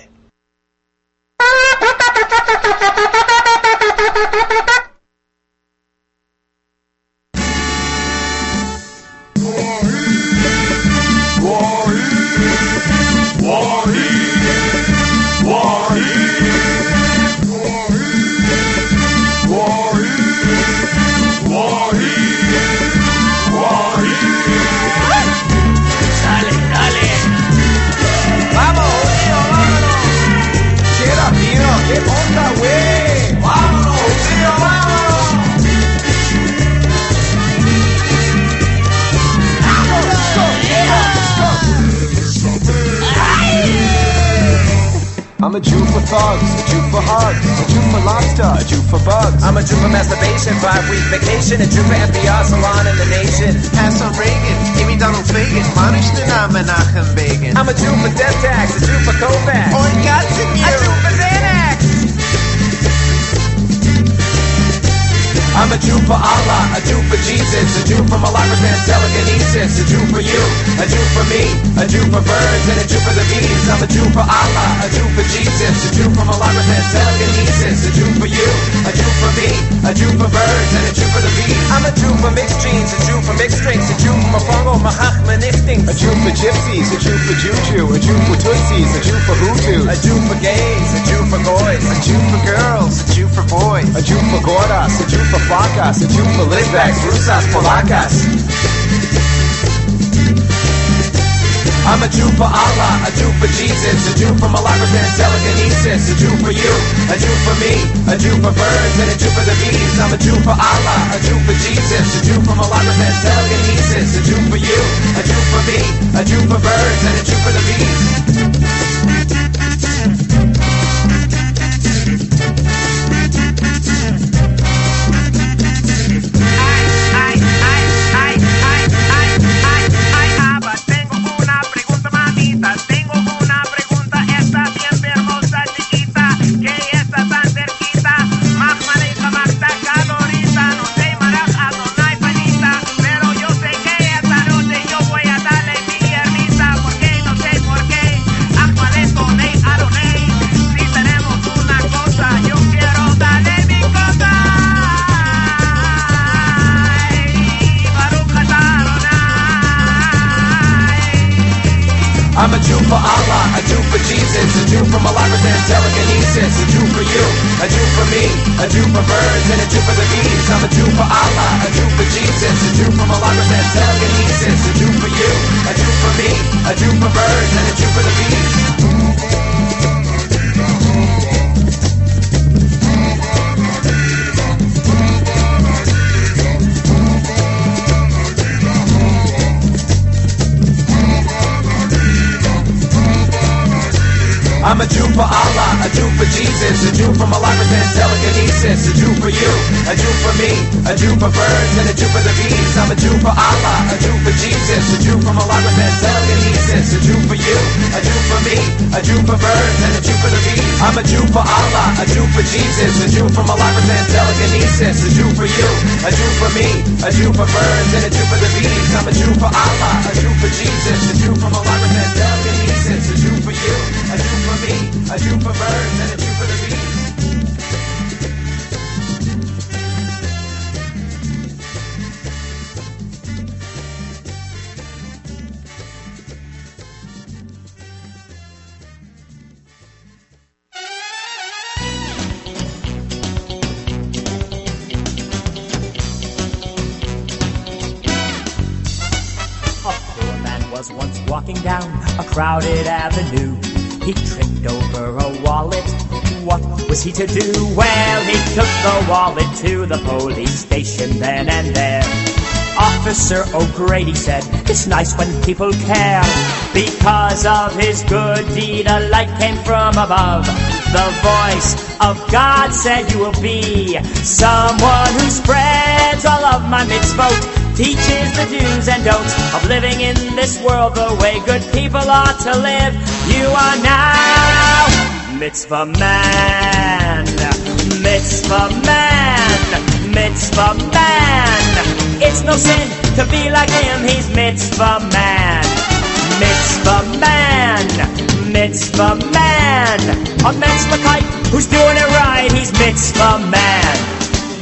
I'm a Jew for thugs, a Jew for hugs, a Jew for lobster, a Jew for bugs. I'm a Jew for masturbation, five-week vacation, a Jew for F B I salon in the nation. Pass on Reagan, give me Donald Fagan, Manishtanam Menachem Begin. I'm a Jew for death tax, a Jew for Kovacs. Or God's in you. A Jew for Xanax. I'm a Jew for Allah, a Jew for Jesus, a Jew for Malakas and telekinesis, a Jew for you, a Jew for me, a Jew for birds and a Jew for the bees. I'm a Jew for Allah, a Jew for Jesus, a Jew for Malakas and telekinesis, a Jew for you, a Jew for me, a Jew for birds and a Jew for the bees. I'm a Jew for mixed genes, a Jew for mixed drinks, a Jew for Mafongo, Mahachma Nichtings, a Jew for gypsies, a Jew for juju, a Jew for tootsies, a Jew for Hutus, a Jew for gays, a Jew for goys, a Jew for girls, a Jew for boys, a Jew for gordas, a Jew for flacas, a Jew for Litvaks, Rusas, Polacas. I'm a Jew for Allah, a Jew for Jesus, a Jew for Malakas and telekinesis, a Jew for you, a Jew for me, a Jew for birds and a Jew for the bees. I'm a Jew for Allah, a Jew for Jesus, a Jew for Malakas and telekinesis, a Jew for you, a Jew for me, a Jew for birds and a Jew for the bees. I'm a Jew for Allah, a Jew for Jesus, a Jew for Malakas and telekinesis, a Jew for you, a Jew for me, a Jew for birds and a Jew for the bees. I'm a Jew for Allah, a Jew for Jesus, a Jew for Malakas and telekinesis, a Jew for you, a Jew for me, a Jew for birds and a Jew for the bees. I'm a Jew for Allah, a Jew for Jesus, a Jew for Malakas and telekinesis, a Jew for you, a Jew for me, a Jew for birds and a Jew for the bees. I'm a Jew for Allah, a Jew for Jesus, a Jew from Malagas and telekinesis, a Jew for you, a Jew for me, a Jew for birds and a Jew for the bees. I'm a Jew for Allah, a Jew for Jesus, a Jew from Malagas and telekinesis, a Jew for you, a Jew for me, a Jew for birds and a Jew for the bees. I'm a Jew for Allah, a Jew for Jesus, a Jew from Malagas and telekinesis, a Jew for you, a Jew for me, a Jew for birds and a Jew for the bees. Was once walking down a crowded avenue. He tripped over a wallet. What was he to do? Well, he took the wallet to the police station then and there. Officer O'Grady said, it's nice when people care. Because of his good deed, a light came from above. The voice of God said, you will be someone who spreads all of my mitzvot, teaches the do's and don'ts of living in this world the way good people ought to live. You are now mitzvah man, mitzvah man, mitzvah man. It's no sin to be like him, he's mitzvah man, mitzvah man, mitzvah man. A mitzvah who's doing it right, he's mitzvah man.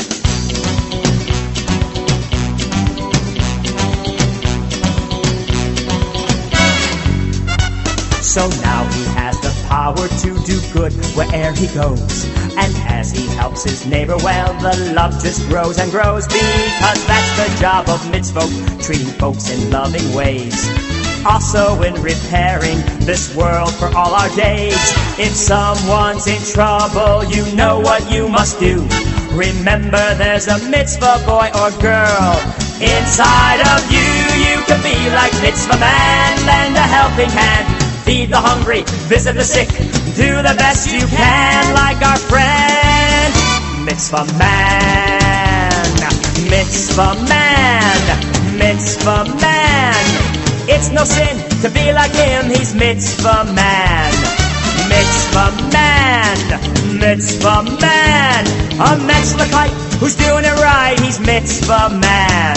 So now he has the power to do good where'er he goes. And as he helps his neighbor well, the love just grows and grows. Because that's the job of mitzvot, treating folks in loving ways. Also in repairing this world for all our days. If someone's in trouble, you know what you must do. Remember there's a mitzvah boy or girl inside of you. You can be like mitzvah man, lend a helping hand. Feed the hungry, visit the sick, do the best you can like our friend Mitzvah Man, Mitzvah Man, Mitzvah Man. It's no sin to be like him, he's Mitzvah Man, Mitzvah Man, Mitzvah Man. A Metzlakite who's doing it right, he's Mitzvah Man.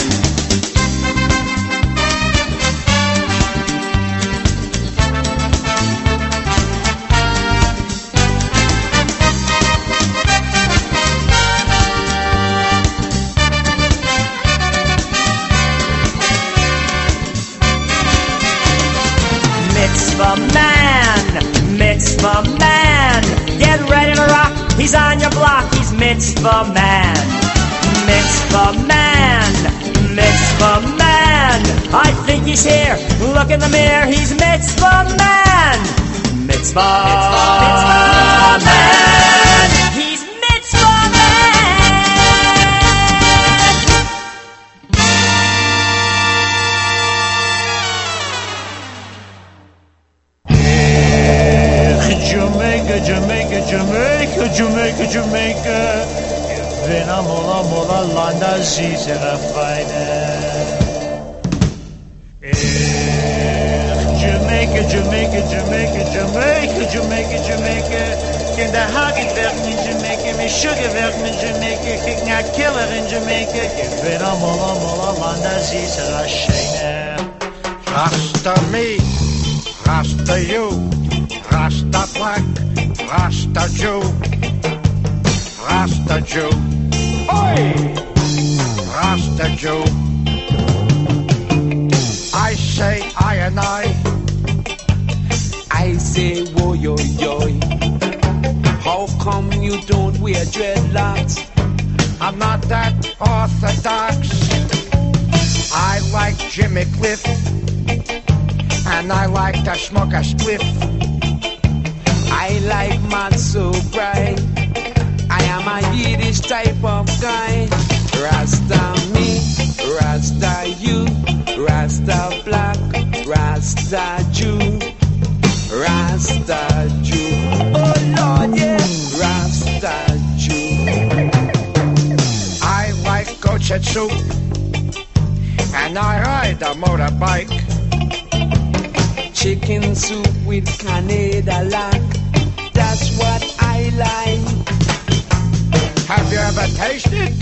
Mitzvah man, mitzvah man. Get ready to rock, he's on your block, he's mitzvah man. Mitzvah man, mitzvah man. I think he's here, look in the mirror, he's mitzvah man. Mitzvah, mitzvah man. He's mitzvah man. Jamaica, Jamaica, Jamaica, Jamaica, Jamaica. Vena mola mola landa zizera feine. Jamaica, Jamaica, Jamaica, Jamaica, Jamaica, Jamaica. Kinder hagen werken in Jamaica, me sugar werken in Jamaica. Kijk naar killer in Jamaica. Vena mola mola landa zizera scheine. Rasta me, Rasta you. Rasta black, Rasta Jew, Rasta Jew, oi, Rasta Jew. I say I and I, I say wo yo yo. How come you don't wear dreadlocks? I'm not that orthodox. I like Jimmy Cliff, and I like to smoke a spliff. I like man so bright. I am a Yiddish type of guy. Rasta me, Rasta you, Rasta black, Rasta Jew, Rasta Jew. Oh Lord, yeah, Rasta Jew. I like goat's head soup, and and I ride a motorbike. Chicken soup with Canada lock. That's what I like. Have you ever tasted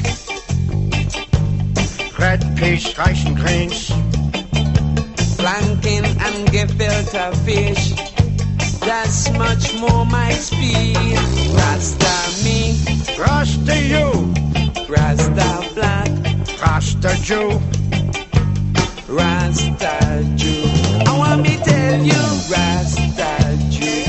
red peas, rice and greens? Planking and gefilte fish. That's much more my speed. Rasta me, Rasta you, Rasta black, Rasta Jew, Rasta Jew. I want me tell you, Rasta Jew.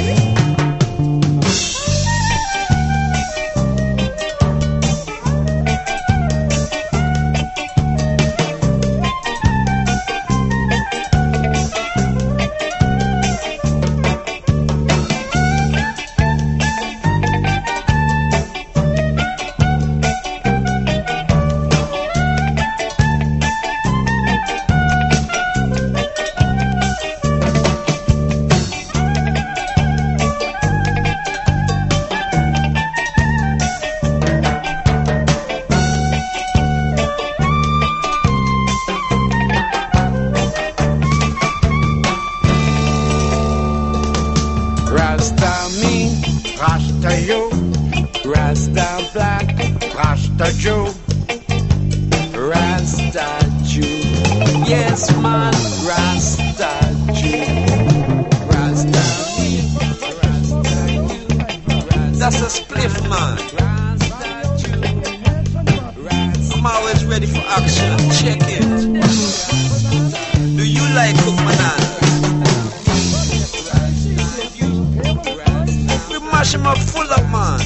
Jew, Rasta Jew, yes man, Rasta Jew, Rasta me, Rasta you, that's a spliff man. Rasta Jew, I'm always ready for action. Check it. Do you like cook banana? We mash him up full of man.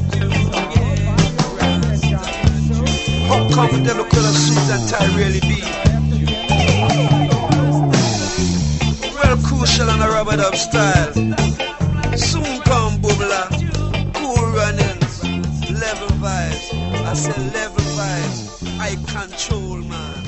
How comfortable could a suit and tie really be? Well, crucial and a rubber dub style. Soon come bubbler, cool runnings, level vibes. I said level vibes, I control man.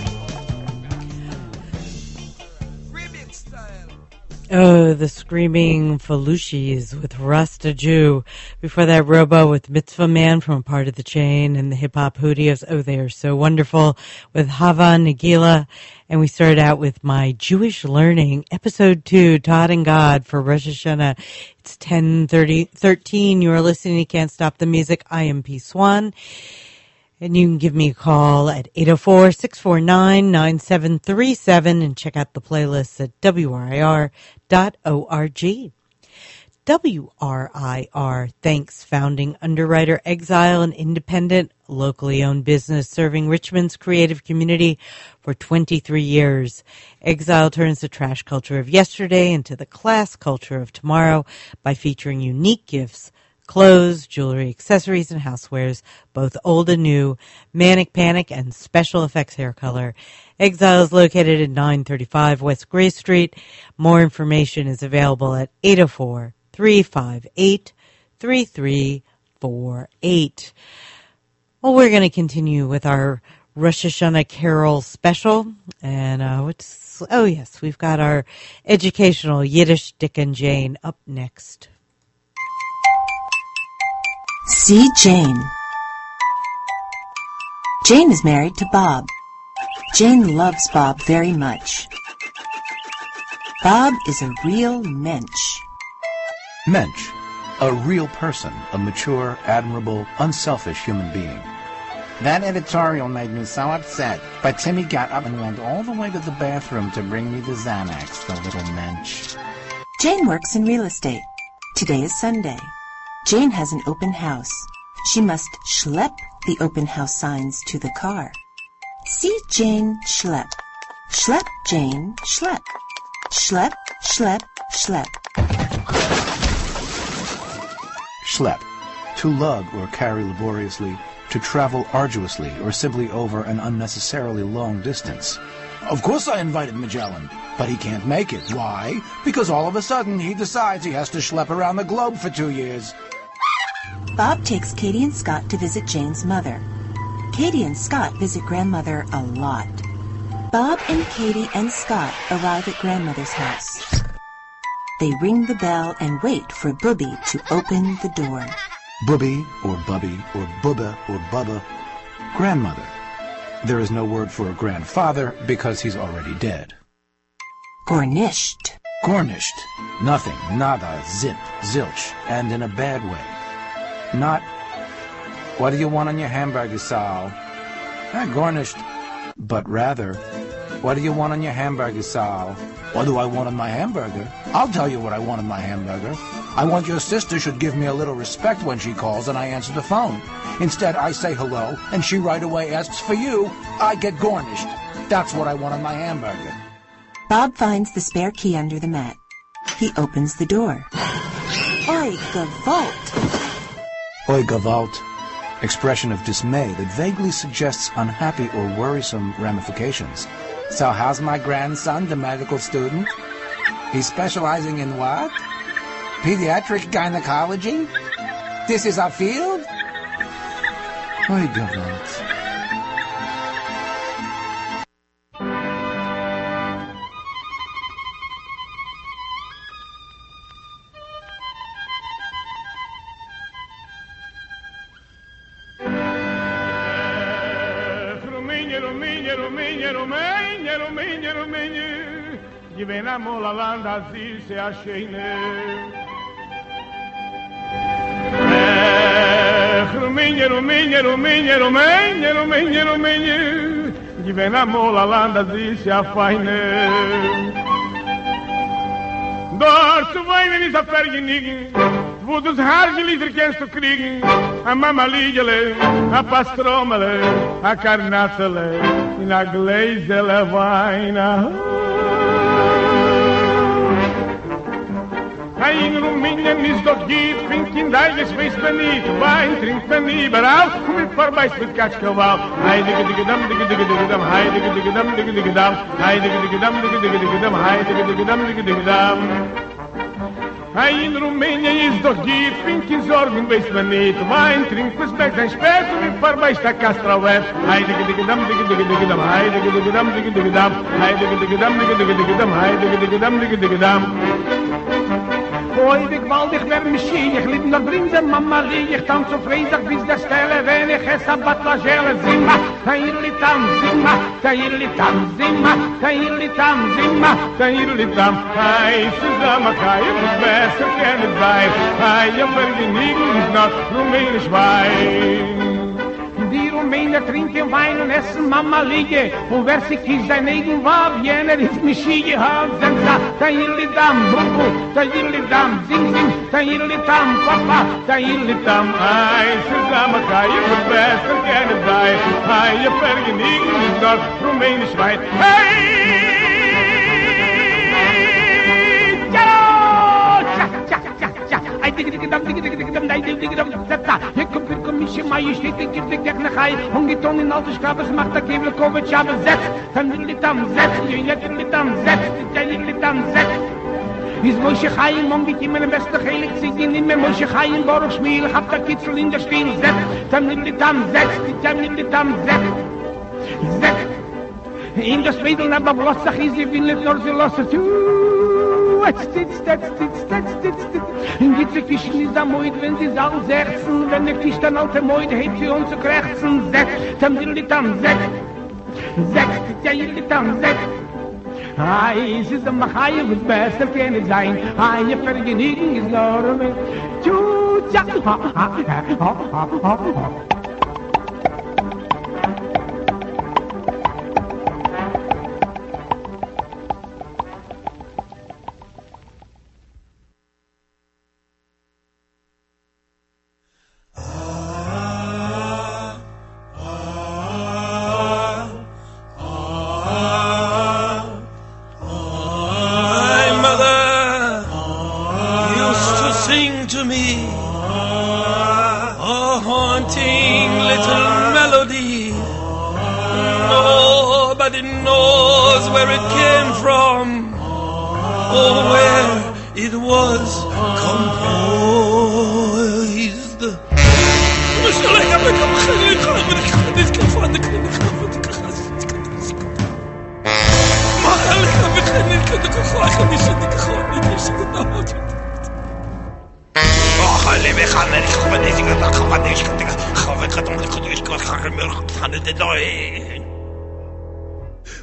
Remix style. Oh, the Screaming Felushis with Rasta Jew. Before that, Robo with Mitzvah Man from a part of the chain, and the Hip Hop Hootios. Oh, they are so wonderful with Hava Nagila. And we started out with My Jewish Learning, Episode two, Todd and God for Rosh Hashanah. It's ten thirteen. You are listening to Can't Stop the Music. I am P. Swan. And you can give me a call at eight oh four, six four nine, nine seven three seven and check out the playlists at W R I R dot org. W R I R thanks founding underwriter Exile, an independent, locally owned business serving Richmond's creative community for twenty-three years. Exile turns the trash culture of yesterday into the class culture of tomorrow by featuring unique gifts, clothes, jewelry, accessories, and housewares, both old and new, Manic Panic, and special effects hair color. Exile is located at nine thirty-five West Gray Street. More information is available at eight oh four, three five eight, three three four eight. Well, we're going to continue with our Rosh Hashanah Carol special. And uh, what's, oh, yes, we've got our educational Yiddish Dick and Jane up next. See Jane. Jane is married to Bob. Jane loves Bob very much. Bob is a real mensch. Mensch, a real person, a mature, admirable, unselfish human being. That editorial made me so upset, but Timmy got up and went all the way to the bathroom to bring me the Xanax, the little mensch. Jane works in real estate. Today is Sunday. Jane has an open house. She must schlep the open house signs to the car. See Jane schlep. Schlep, Jane, schlep. Schlep, schlep, schlep. Schlep, to lug or carry laboriously, to travel arduously, or simply over an unnecessarily long distance. Of course I invited Magellan, but he can't make it. Why? Because all of a sudden he decides he has to schlep around the globe for two years. Bob takes Katie and Scott to visit Jane's mother. Katie and Scott visit grandmother a lot. Bob and Katie and Scott arrive at grandmother's house. They ring the bell and wait for Booby to open the door. Booby, or Bubby, or Bubba, or Bubba, grandmother. There is no word for a grandfather because he's already dead. Gornished. Gornished. Nothing. Nada. Zip. Zilch. And in a bad way. Not, what do you want on your hamburger, Sal? Not garnished, but rather, what do you want on your hamburger, Sal? What do I want on my hamburger? I'll tell you what I want on my hamburger. I want your sister should give me a little respect when she calls and I answer the phone. Instead, I say hello, and she right away asks for you. I get garnished. That's what I want on my hamburger. Bob finds the spare key under the mat. He opens the door. Oi, Gewalt! Oi, Gewalt. Expression of dismay that vaguely suggests unhappy or worrisome ramifications. So how's my grandson, the medical student? He's specializing in what? Pediatric gynecology? This is our field? Oi, Gewalt. Diveniamo la landa zi se a scheine. Rumigna, rumigna, rumigna, rumigna, rumigna, rumigna. Diveniamo la landa zi se a feine. Dort zu weinen is a vergenigen, wo du das Haargelieder kennst du kriegen. A Mama Liegele, a Pastromele, a Karnatzele, in a Gläsele Wein. In Rumänien ist doch geht, fink in Deiges weiß man nicht, Wein trinkt man überall, mit vorbei mit Katschkowal. Heidige dicke Damm, dicke dicke dicke Damm, heidige dicke Damm, dicke dicke Damm, heidige dicke Damm, dicke dicke dicke Damm, heidige dicke Damm, dicke dicke Damm. In Rumänien ist doch geht, fink in Sorgen weiß man nicht, Wein trinkt man spät, ein Spät und mit vorbei ist der Kastrowel. Heidige dicke Damm, dicke dicke dicke Damm, heidige dicke Damm, dicke dicke Damm, heidige dicke Damm, dicke dicke dicke Damm, heidige dicke Damm, dicke dicke Damm. Heute gewalt ich werde mich schien, ich lieb noch bring der Mama lieg, ich tanz so freitag bis der Stelle, wenn ich es am Batlagele zimma, tairli tam zimma, tairli tam zimma, tairli tam zimma, tairli tam, hey, zusammen kann ich es besser kennen sein, hey, ja, vergenigen ist noch rumänisch Wein. Die Rumäner trinken Wein und essen Mama liege. Und wer sich ist sein eigen Wab, jener ist Mischige, hat Sensa. Tairli dam, bubu, tairli dam, zing zing, tairli tam, papa, tairli tam. Ei, zusammen kann ich es besser gerne sein. Ei, ihr vergenigen ist noch rumänisch Wein. Hey! I dig dig dum dig dig dig dum dig dig dum zeta. Hier kommt die Kommission Majestät gibt die Gernachai und geton in alte Skabes macht der Kebelkovic aber zet. Dann will dann zet, ihr will dann zet, dann will dann zet. Is moische Chaim und mit ihm in beste heilig sind in mir moische Chaim Borg Schmiel hat der Kitzel in der Stil zet. Dann will dann zet, dann will dann zet. Zet. In das Mädel aber bloß sag ich sie will nicht nur sie lassen. In die Fischen ist der Moid, wenn sie sagen sechzen, wenn der Fisch dann alte Moid hebt sie uns zu krächzen, sechs, dann will die dann sechs, sechs, ja, will die dann sechs. Ai, es ist der Machai, was besser kann es sein, ai, ihr Vergnügen ist nur mit, tschu, tja, ha, ha, ha, ha, ha, ha. Van de dooi.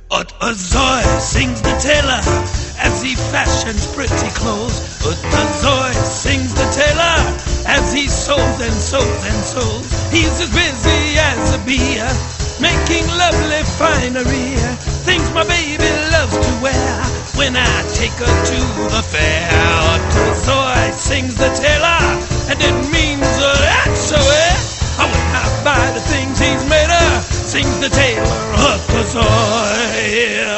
Utazoy sings the tailor as he fashions pretty clothes. Utazoy sings the tailor as he sews and sews and sews. He's as busy as a bee, making lovely finery, things my baby loves to wear when I take her to the fair. Utazoy sings the tailor, and it means that's the way. When I buy the things he's made her, sings the tailor Utazoy.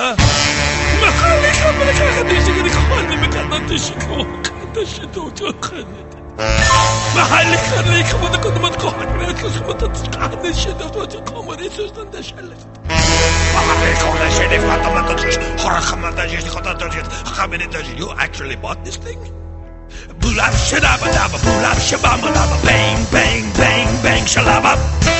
You actually bought this thing? Boolap shadaba daba, boolap shabama daba, bang, bang, bang, bang, shalaba.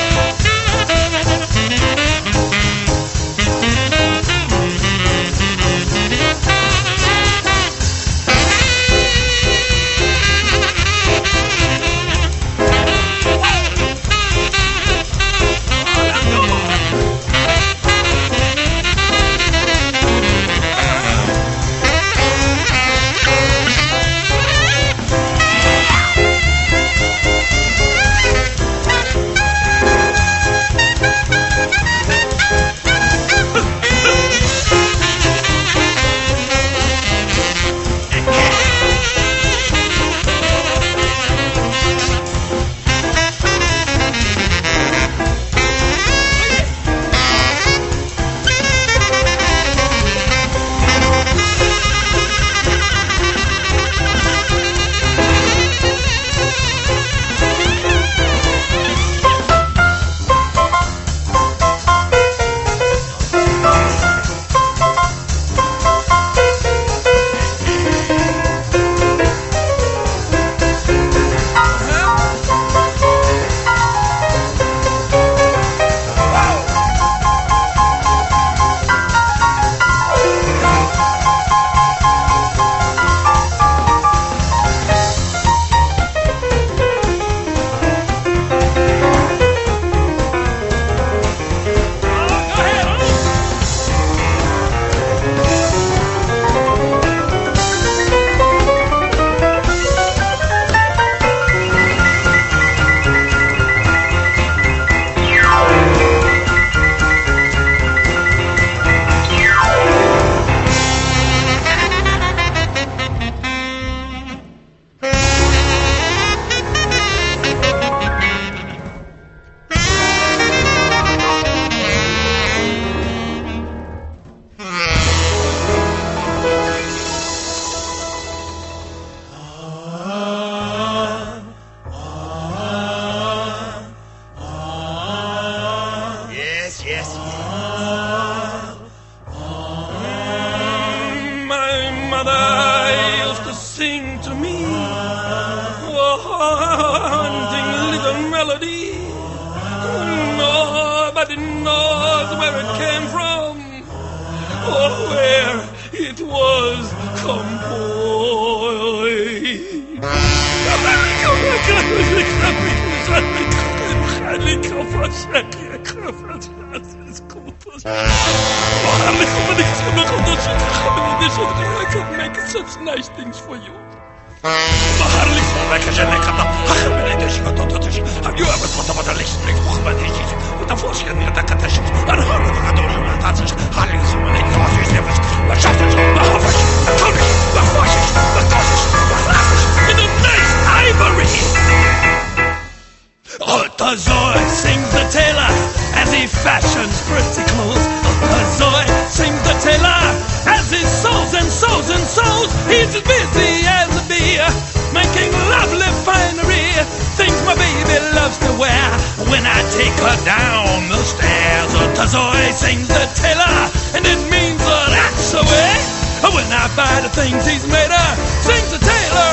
Utazoy sings the tailor as he fashions pretty clothes. Utazoy sings the tailor as he sews and sews and sews. He's as busy as a bee, making lovely finery, things my baby loves to wear when I take her down the stairs. Utazoy sings the tailor, and it means uh, that's the way. When I buy the things he's made her, sings the tailor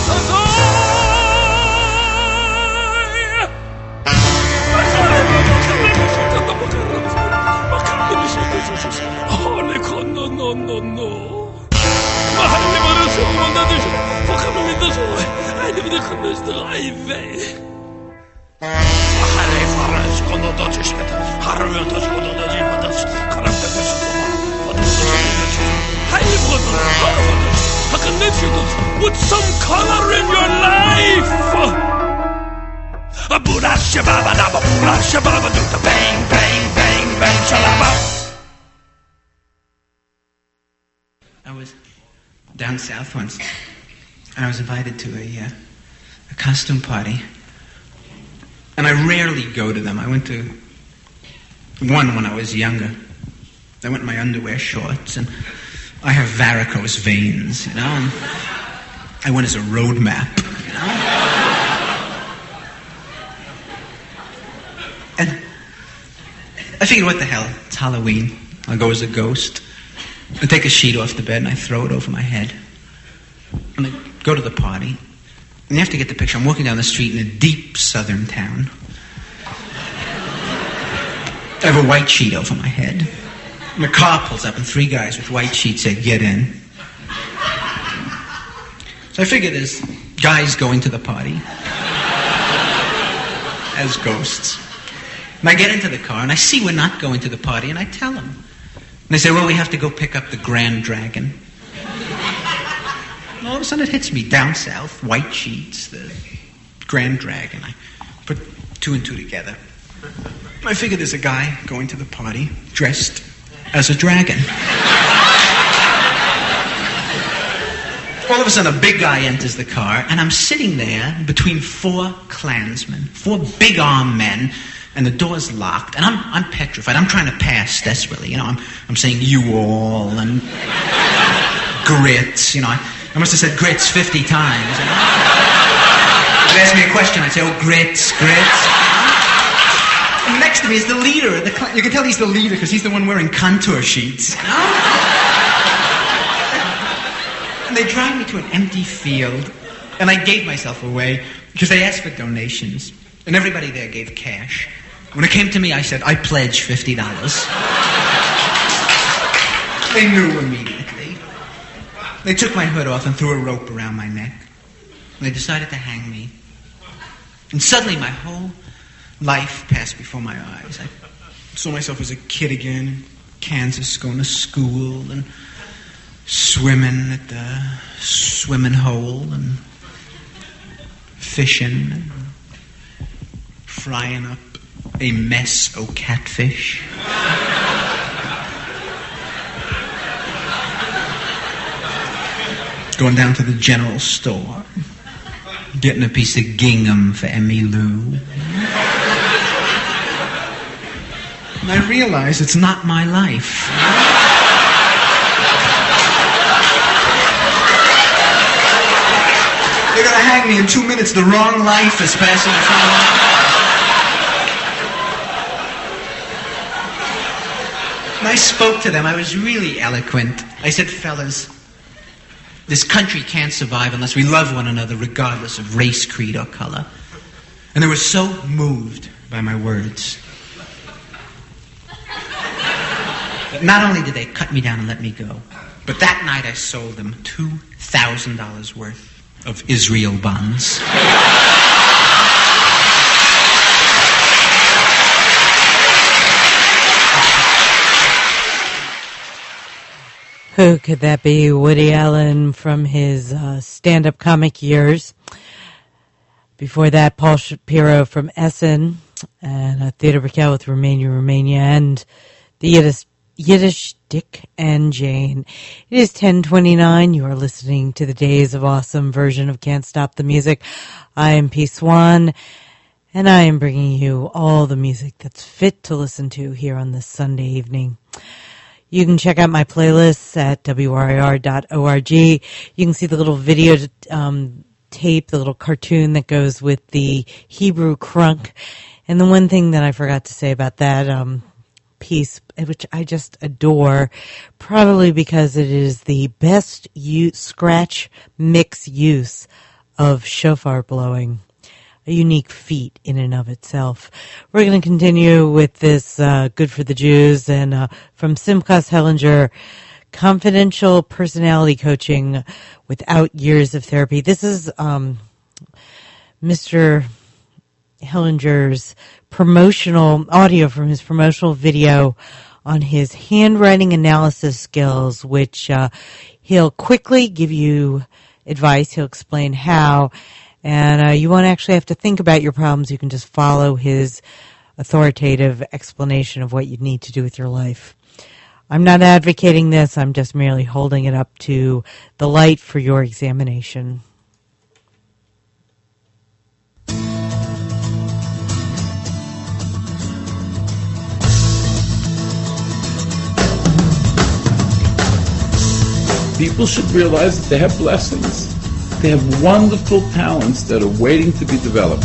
Utazoy. no, no, no, no. محل مرسو من ندش فخم من دشو عادي بدي خمس دقايق محل فرش كنا داتش كده حرم يتش كنا داتش ما داتش خربت دش with some color in your life. A Buddha shababa dabba Buddha shababa do the bang bang bang bang shalaba. I was down south once, and I was invited to a uh, a costume party, and I rarely go to them. I went to one when I was younger. I went in my underwear shorts, and I have varicose veins, you know, and I went as a road map, you know. And I figured, what the hell, it's Halloween. I'll go as a ghost. I take a sheet off the bed and I throw it over my head. And I go to the party. And you have to get the picture. I'm walking down the street in a deep southern town. I have a white sheet over my head. And the car pulls up and three guys with white sheets say, "Get in." So I figure there's guys going to the party as ghosts. And I get into the car and I see we're not going to the party, and I tell them. And they say, "Well, we have to go pick up the Grand Dragon." And all of a sudden it hits me, down south, white sheets, the Grand Dragon. I put two and two together. I figure there's a guy going to the party dressed as a dragon. All of a sudden a big guy enters the car, and I'm sitting there between four Klansmen, four big armed men, and the door's locked, and I'm I'm petrified. I'm trying to pass desperately. You know, I'm I'm saying "you all" and grits. You know, I, I must have said grits fifty times. You know? If they ask me a question, I'd say, "Oh, grits, grits." And next to me is the leader of the clan. You can tell he's the leader because he's the one wearing contour sheets. You know? And they drive me to an empty field, and I gave myself away because they asked for donations, and everybody there gave cash. When it came to me, I said, "I pledge fifty dollars. They knew immediately. They took my hood off and threw a rope around my neck. And they decided to hang me. And suddenly my whole life passed before my eyes. I saw myself as a kid again in Kansas, going to school and swimming at the swimming hole and fishing and frying up a mess o' catfish. Going down to the general store, getting a piece of gingham for Emmy Lou. And I realize it's not my life. They're going to hang me in two minutes. The wrong life is passing in front of me. And I spoke to them. I was really eloquent. I said, "Fellas, this country can't survive unless we love one another regardless of race, creed, or color." And they were so moved by my words that not only did they cut me down and let me go, but that night I sold them two thousand dollars worth of Israel bonds. Who could that be? Woody Allen from his uh, stand-up comic years. Before that, Paul Shapiro from Essen, and uh, Theodore Brickell with Romania, Romania, and the Yiddish, Yiddish Dick and Jane. It is ten twenty-nine. You are listening to the Days of Awesome version of Can't Stop the Music. I am P. Swan, and I am bringing you all the music that's fit to listen to here on this Sunday evening. You can check out my playlists at W R I R dot org. You can see the little video um, tape, the little cartoon that goes with the Hebrew crunk. And the one thing that I forgot to say about that um, piece, which I just adore, probably because it is the best use, scratch mix use of shofar blowing. A unique feat in and of itself. We're going to continue with this uh, Good for the Jews, and uh, from Simchas Hellinger, Confidential Personality Coaching Without Years of Therapy. This is um, Mister Hellinger's promotional audio from his promotional video on his handwriting analysis skills, which uh, he'll quickly give you advice. He'll explain how, and uh, you won't actually have to think about your problems. You can just follow his authoritative explanation of what you need to do with your life. I'm not advocating this. I'm just merely holding it up to the light for your examination. People should realize that they have blessings. They have wonderful talents that are waiting to be developed.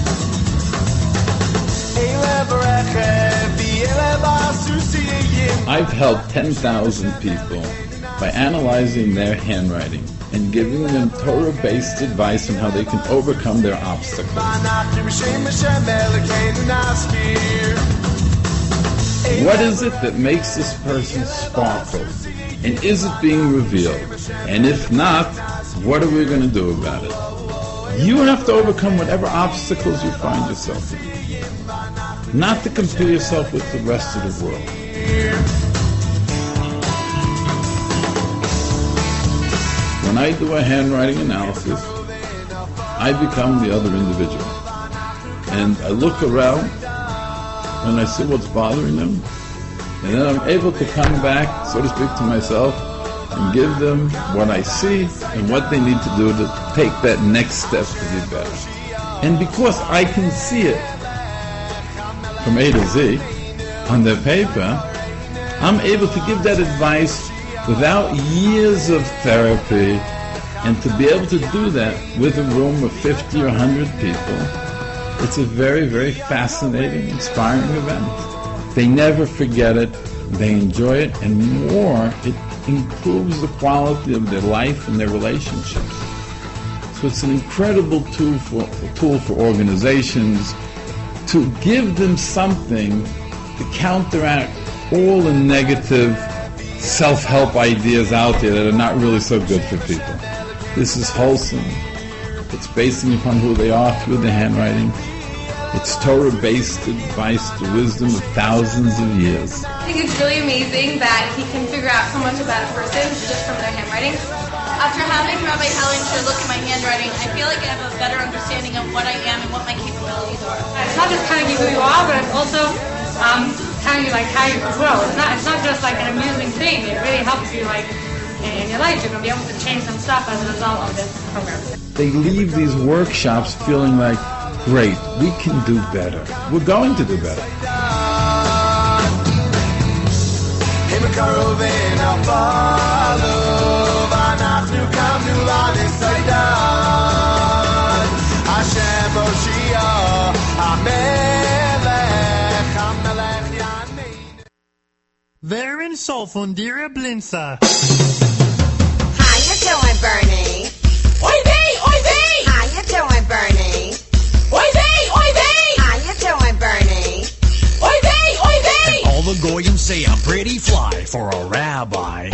I've helped ten thousand people by analyzing their handwriting and giving them Torah-based advice on how they can overcome their obstacles. What is it that makes this person sparkle? And is it being revealed? And if not, what are we going to do about it? You have to overcome whatever obstacles you find yourself in. Not to compare yourself with the rest of the world. When I do a handwriting analysis, I become the other individual. And I look around and I see what's bothering them. And then I'm able to come back, so to speak, to myself and give them what I see and what they need to do to take that next step to be better. And because I can see it from A to Z on their paper, I'm able to give that advice without years of therapy, and to be able to do that with a room of fifty or one hundred people, it's a very, very fascinating, inspiring event. They never forget it, they enjoy it, and more, it improves the quality of their life and their relationships. So it's an incredible tool for, tool for organizations to give them something to counteract all the negative self-help ideas out there that are not really so good for people. This is wholesome. It's basing upon who they are through the handwriting. It's Torah-based advice, the wisdom of thousands of years. I think it's really amazing that he can figure out so much about a person just from their handwriting. After having Rabbi Hellinger look at my handwriting, I feel like I have a better understanding of what I am and what my capabilities are. It's not just telling you who you are, but it's also um, telling you like how you grow. It's not. It's not just like an amusing thing. It really helps you like in, in your life. You're gonna be able to change some stuff as a result of this program. They leave these workshops feeling like, great, we can do better. We're going to do better. Verin Sol von Dira Blinsa. How you doing, Bernie? Oi vey, oi vey! How you doing, Bernie? Oi vey, oi vey! How you doing, Bernie? Oi vey, oi vey! And all the goyim say I'm pretty fly for a rabbi.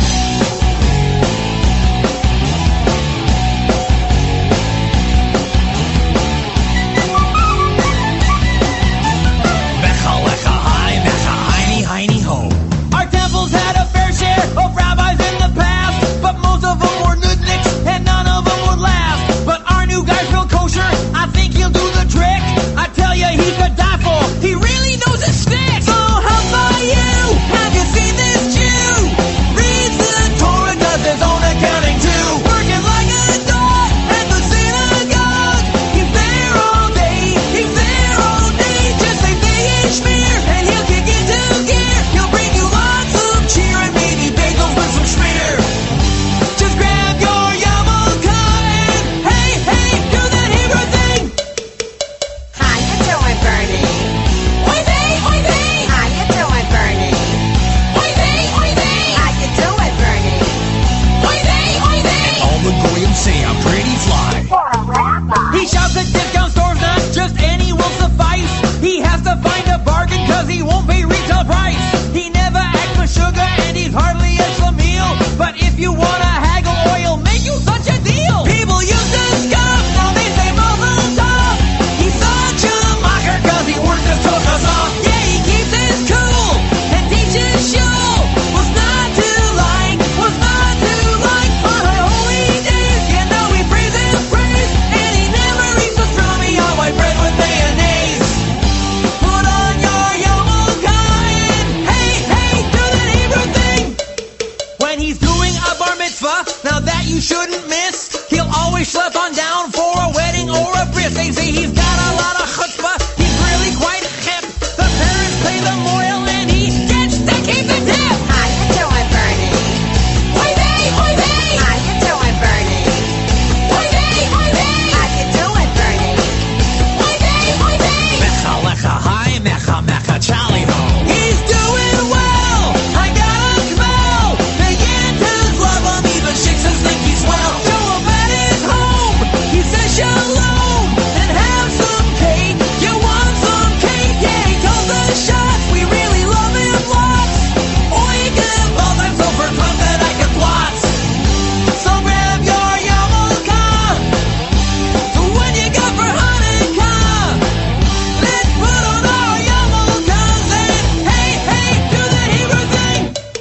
Becha lecha hi, becha heiny heiny ho. Our temples had a fair share of rabbis in the past, but most of them were nudniks and none of them would last. But our new guy's real kosher, I think he'll do the trick. I tell ya, he could die for, he really knows his stick. So how about you? Have you seen this Jew? Reads the Torah. he's doing a bar mitzvah, now that you shouldn't miss. He'll always schlep on down for a wedding or a bris. They say he's got a lot of chutzpah, he's really quite hip. The parents pay the moil and he gets to keep the tip. How you doing, Bernie? Oy vey, oy vey! How you doing, Bernie? Oy vey, oy vey! How you doing, Bernie? Oy vey, oy vey! Mecha lecha hi, mecha mecha Charlie ho. He's doing well! I got a smell! Begin to love him, even chicks think he's swell. Show him at his home! He says shalom! And have some cake! You want some cake? Yeah, he calls the shots! We really love him lots! Or you can ball them so for fun that I can plots! So grab your yarmulke! So when you go for Hanukkah, let's put on our yarmulkes and hey, hey, do the Hebrew thing!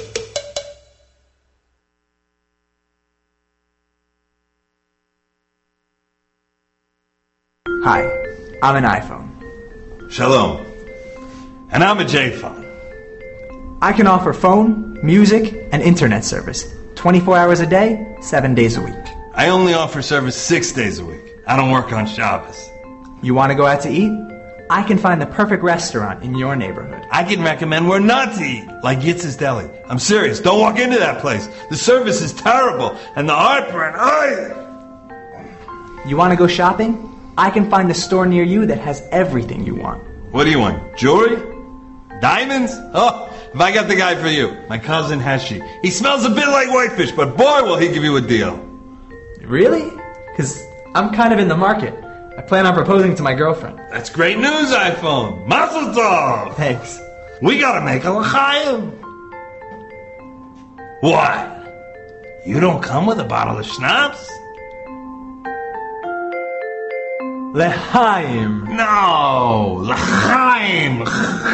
Hi, I'm an iPhone. Shalom. And I'm a J-phone. I can offer phone, music, and internet service twenty-four hours a day, seven days a week. I only offer service six days a week. I don't work on Shabbos. You want to go out to eat? I can find the perfect restaurant in your neighborhood. I can recommend where not to eat, like Yitz's Deli. I'm serious. Don't walk into that place. The service is terrible, and the heartburn. Oh! You want to go shopping? I can find the store near you that has everything you want. What do you want? Jewelry? Diamonds? Oh, if I got the guy for you. My cousin Heshi. He smells a bit like whitefish, but boy, will he give you a deal. Really? Because I'm kind of in the market. I plan on proposing to my girlfriend. That's great news, iPhone. Mazel tov. Thanks. We gotta make a l'chaim. What? You don't come with a bottle of schnapps? L'chaim. No, l'chaim.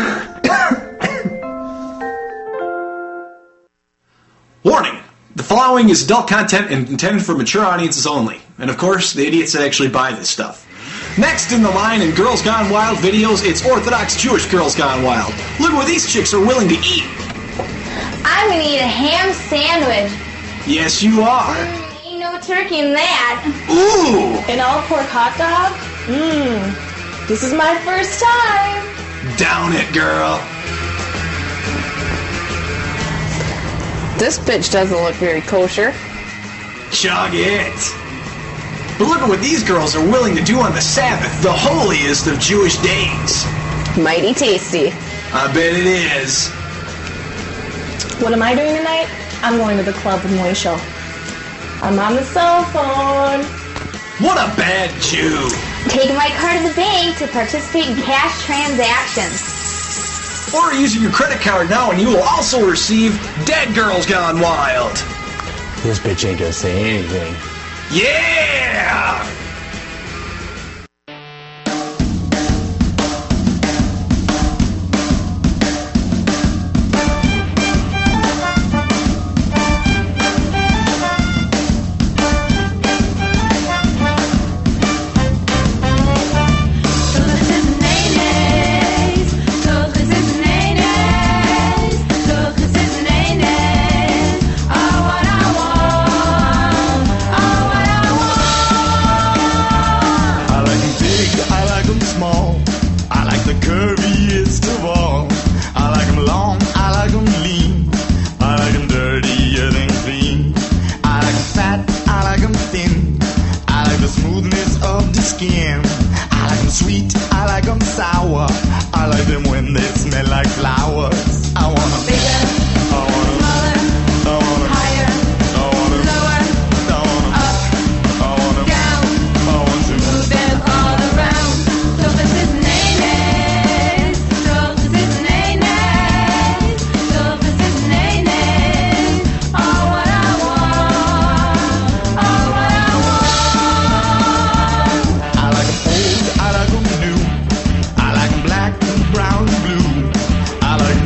Warning! The following is adult content and intended for mature audiences only. And of course, the idiots that actually buy this stuff. Next in the line in Girls Gone Wild videos, it's Orthodox Jewish Girls Gone Wild. Look what these chicks are willing to eat. I'm gonna eat a ham sandwich. Yes, you are. Ain't no turkey in that. Ooh! An all pork hot dog? Mmm. This is my first time. Down it, girl. This bitch doesn't look very kosher. Chug it. But look at what these girls are willing to do on the Sabbath, the holiest of Jewish days. Mighty tasty. I bet it is. What am I doing tonight? I'm going to the club with Moisho. I'm on the cell phone. What a bad Jew. Taking my card to the bank to participate in cash transactions. Or using your credit card now and you will also receive Dead Girls Gone Wild. This bitch ain't gonna say anything. Yeah! I like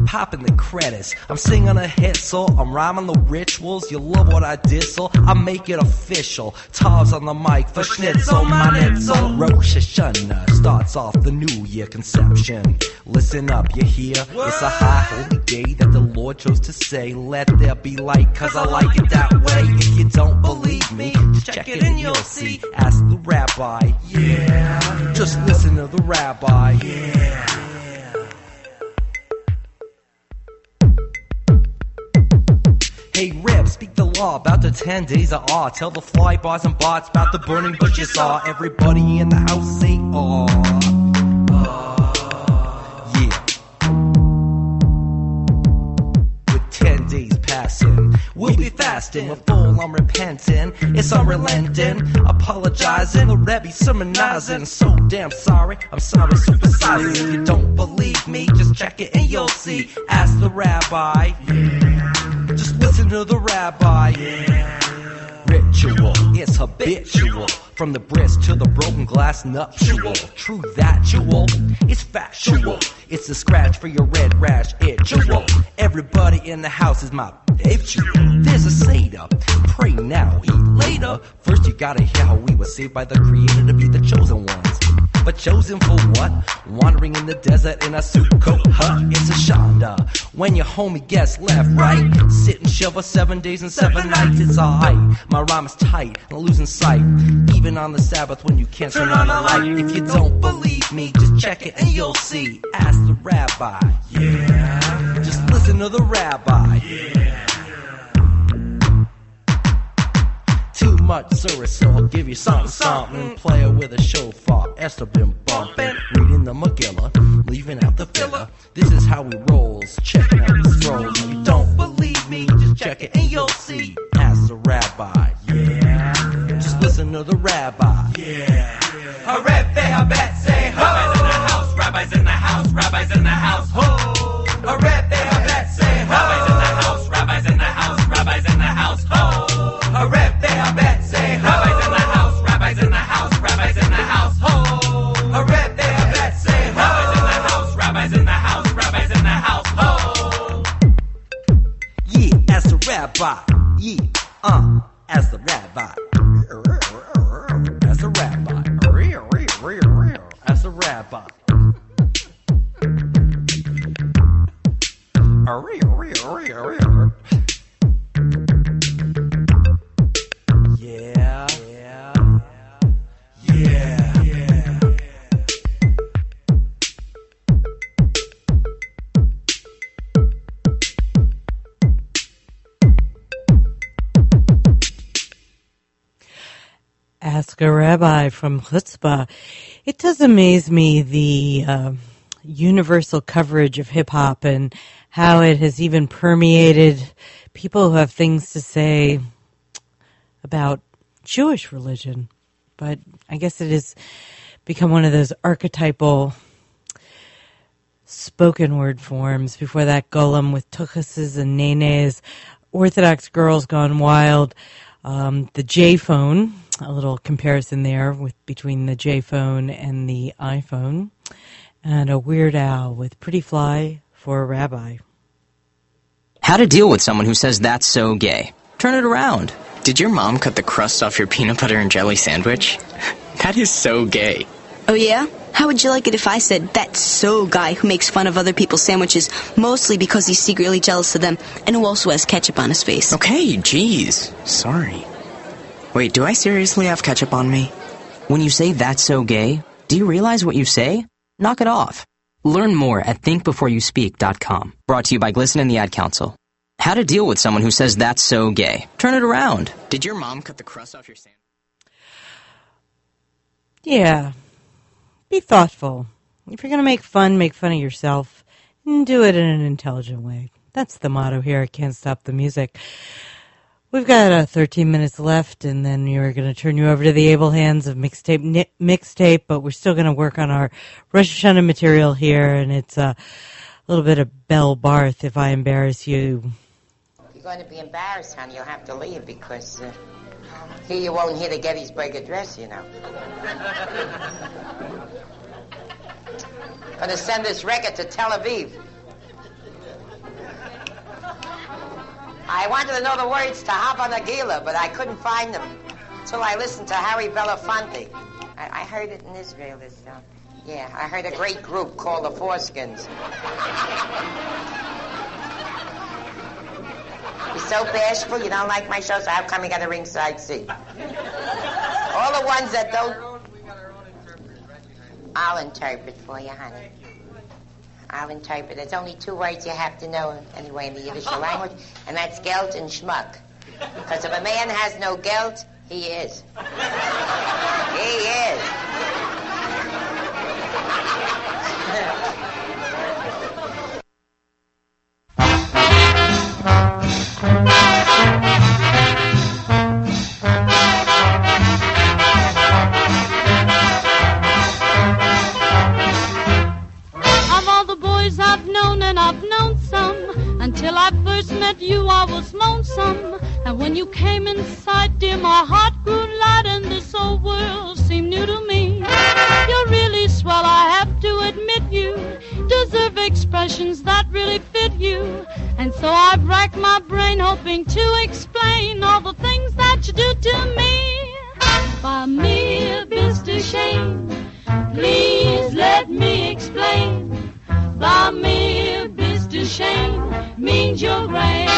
popping the credits. I'm singing a hit, so I'm rhyming the rituals. You love what I did, so I make it official. Tars on the mic for schnitzel, my nitzel. Rosh Hashanah starts off the new year conception. Listen up, you hear? It's a high holy day that the Lord chose to say, let there be light, cause I like it that way. If you don't believe me, just check it and you'll see. Ask the rabbi, yeah. Just listen to the rabbi, yeah. Hey Rip, speak the law about the ten days of awe. Tell the fly bars and bots about the burning bush you saw. Everybody in the house say aw. Uh, yeah. With ten days passing, we'll be fasting. We're full on repenting. It's unrelenting. Apologizing, the Rebbe sermonizing. So damn sorry, I'm sorry, supersizing. If you don't believe me, just check it and you'll see. Ask the rabbi. Yeah. Just listen to the rabbi. Yeah. Ritual, it's habitual. From the bris to the broken glass nuptial. True that jewel, it's factual. It's a scratch for your red rash itchual. Everybody in the house is my bitchual. There's a Seder, pray now, eat later. First you gotta hear how we were saved by the Creator to be the chosen ones. But chosen for what? Wandering in the desert in a suit coat hut. It's a shanda. When your homie gets left, right? Sit and shiver seven days and seven nights. It's alright. My rhyme is tight and losing sight. Even on the Sabbath when you can't turn on a light. If you don't believe me, just check it and you'll see. Ask the rabbi. Yeah. Just listen to the rabbi. Yeah. Too much service, so I'll give you something, something. Play it with a shofar, Esther been bumping. Reading the Megillah, leaving out the filler. This is how he rolls, checking out his throws. If you don't believe me, just check it and you'll see. Ask the rabbi, yeah. Just listen to the rabbi, yeah. A Rebbe, a bet, say ho. Rabbis in the house, rabbis in the house, rabbis in the house, ho. A Rebbe, a bet, say ho. Rabbis in the house, rabbis in the house, rabbis in the house, ho. A Rebbe. I bet say ho. Rabbis in the house, rabbis in the house, rabbis in the house, ho. A rep there, I bet say ho. Rabbis in the house, rabbis in the house, rabbis in the house, ho. Yeah, as the rabbi, yeah, uh, as the rabbi, as the rabbi, as the rabbi. Yeah, yeah, yeah, yeah. Ask a Rabbi from Chutzpah. It does amaze me the uh, universal coverage of hip-hop and how it has even permeated people who have things to say about Jewish religion. But I guess it has become one of those archetypal spoken word forms. Before that, Golem with tuchuses and nenes, Orthodox Girls Gone Wild, um, the J-Phone, a little comparison there with between the J-Phone and the iPhone, and a Weird Al with Pretty Fly for a Rabbi. How to deal with someone who says that's so gay. Turn it around. Did your mom cut the crust off your peanut butter and jelly sandwich? That is so gay. Oh yeah? How would you like it if I said, that's so guy who makes fun of other people's sandwiches, mostly because he's secretly jealous of them, and who also has ketchup on his face? Okay, jeez. Sorry. Wait, do I seriously have ketchup on me? When you say that's so gay, do you realize what you say? Knock it off. Learn more at think before you speak dot com. Brought to you by Glisten and the Ad Council. How to deal with someone who says that's so gay. Turn it around. Did your mom cut the crust off your sandwich? Yeah. Be thoughtful. If you're going to make fun, make fun of yourself. And do it in an intelligent way. That's the motto here at Can't Stop the Music. We've got uh, thirteen minutes left, and then we're going to turn you over to the able hands of mixtape, ni- mixtape. But we're still going to work on our Rosh Hashanah material here, and it's uh, a little bit of Belle Barth, if I embarrass you. If you're going to be embarrassed, honey, you'll have to leave, because uh, here you won't hear the Gettysburg Address, you know. I'm going to send this record to Tel Aviv. I wanted to know the words to Hava Nagila, but I couldn't find them until I listened to Harry Belafonte. I, I heard it in Israel. This, uh, yeah, I heard a great group called the Foreskins. You're so bashful, you don't like my show, so how come you got a ringside seat? All the ones that don't... I'll interpret for you, honey. I'll interpret. There's only two words you have to know anyway in the Yiddish language, and that's gelt and schmuck. Because if a man has no gelt, he is. He is. I've known and I've known some. Until I first met you, I was lonesome. And when you came inside, dear, my heart grew light, and this old world seemed new to me. You're really swell, I have to admit you deserve expressions that really fit you. And so I've racked my brain hoping to explain all the things that you do to me. By me, Mister Shane, please let me explain. By me, Mister Shane, means you're grand.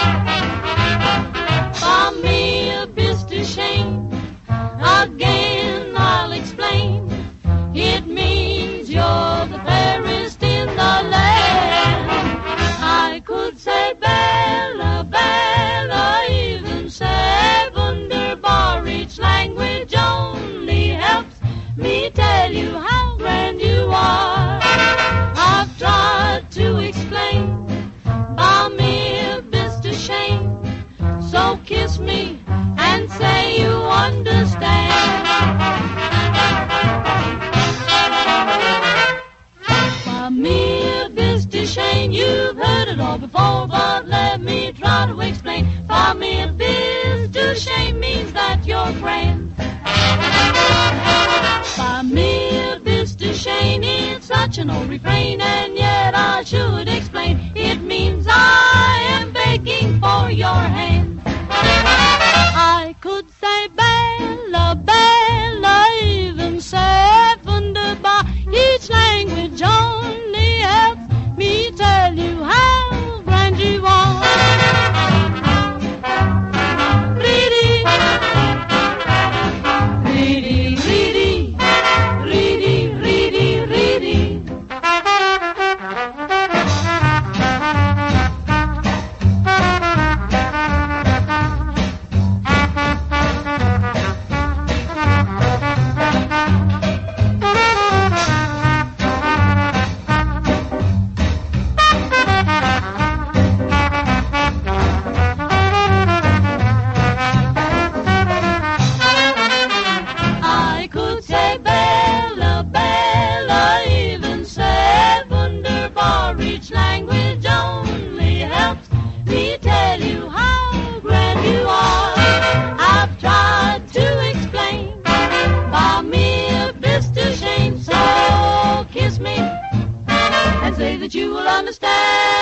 By me, Mister Shane, again I'll explain. It means you're the fairest in the land. I could say Bella, Bella, even say wunderbar. Each language only helps me tell you how grand you are. I've tried to explain, by me, Mister Shane. So kiss me and say you understand. By me, Mister Shane, you've heard it all before, but let me try to explain. By me, Mister Shane means that you're grand. By me, Mister Shane, it's such an old refrain, and yet I should explain. It means I am begging for your hand. I could say Bella, Bella, even say wunderbar. Each language only helps me tell you how grand you are. Reedy, reedy, reedy, reedy, reedy, reedy. I could say Bella, Bella, even say wunderbar. Each language only helps me tell you how grand you are. I've tried to explain, by me, Mister Shane. So kiss me and say that you will understand.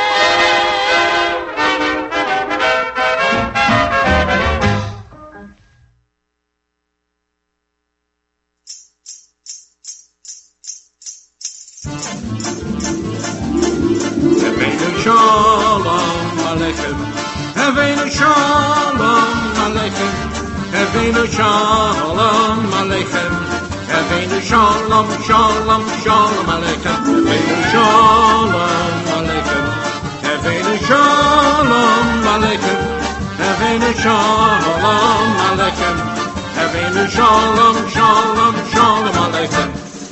Havenu shalom aleichem. Havenu shalom aleichem. Havenu shalom aleichem. Havenu shalom, shalom, shalom aleichem. Havenu shalom aleichem. Havenu shalom aleichem. Havenu shalom aleichem. Havenu shalom, shalom, shalom aleichem.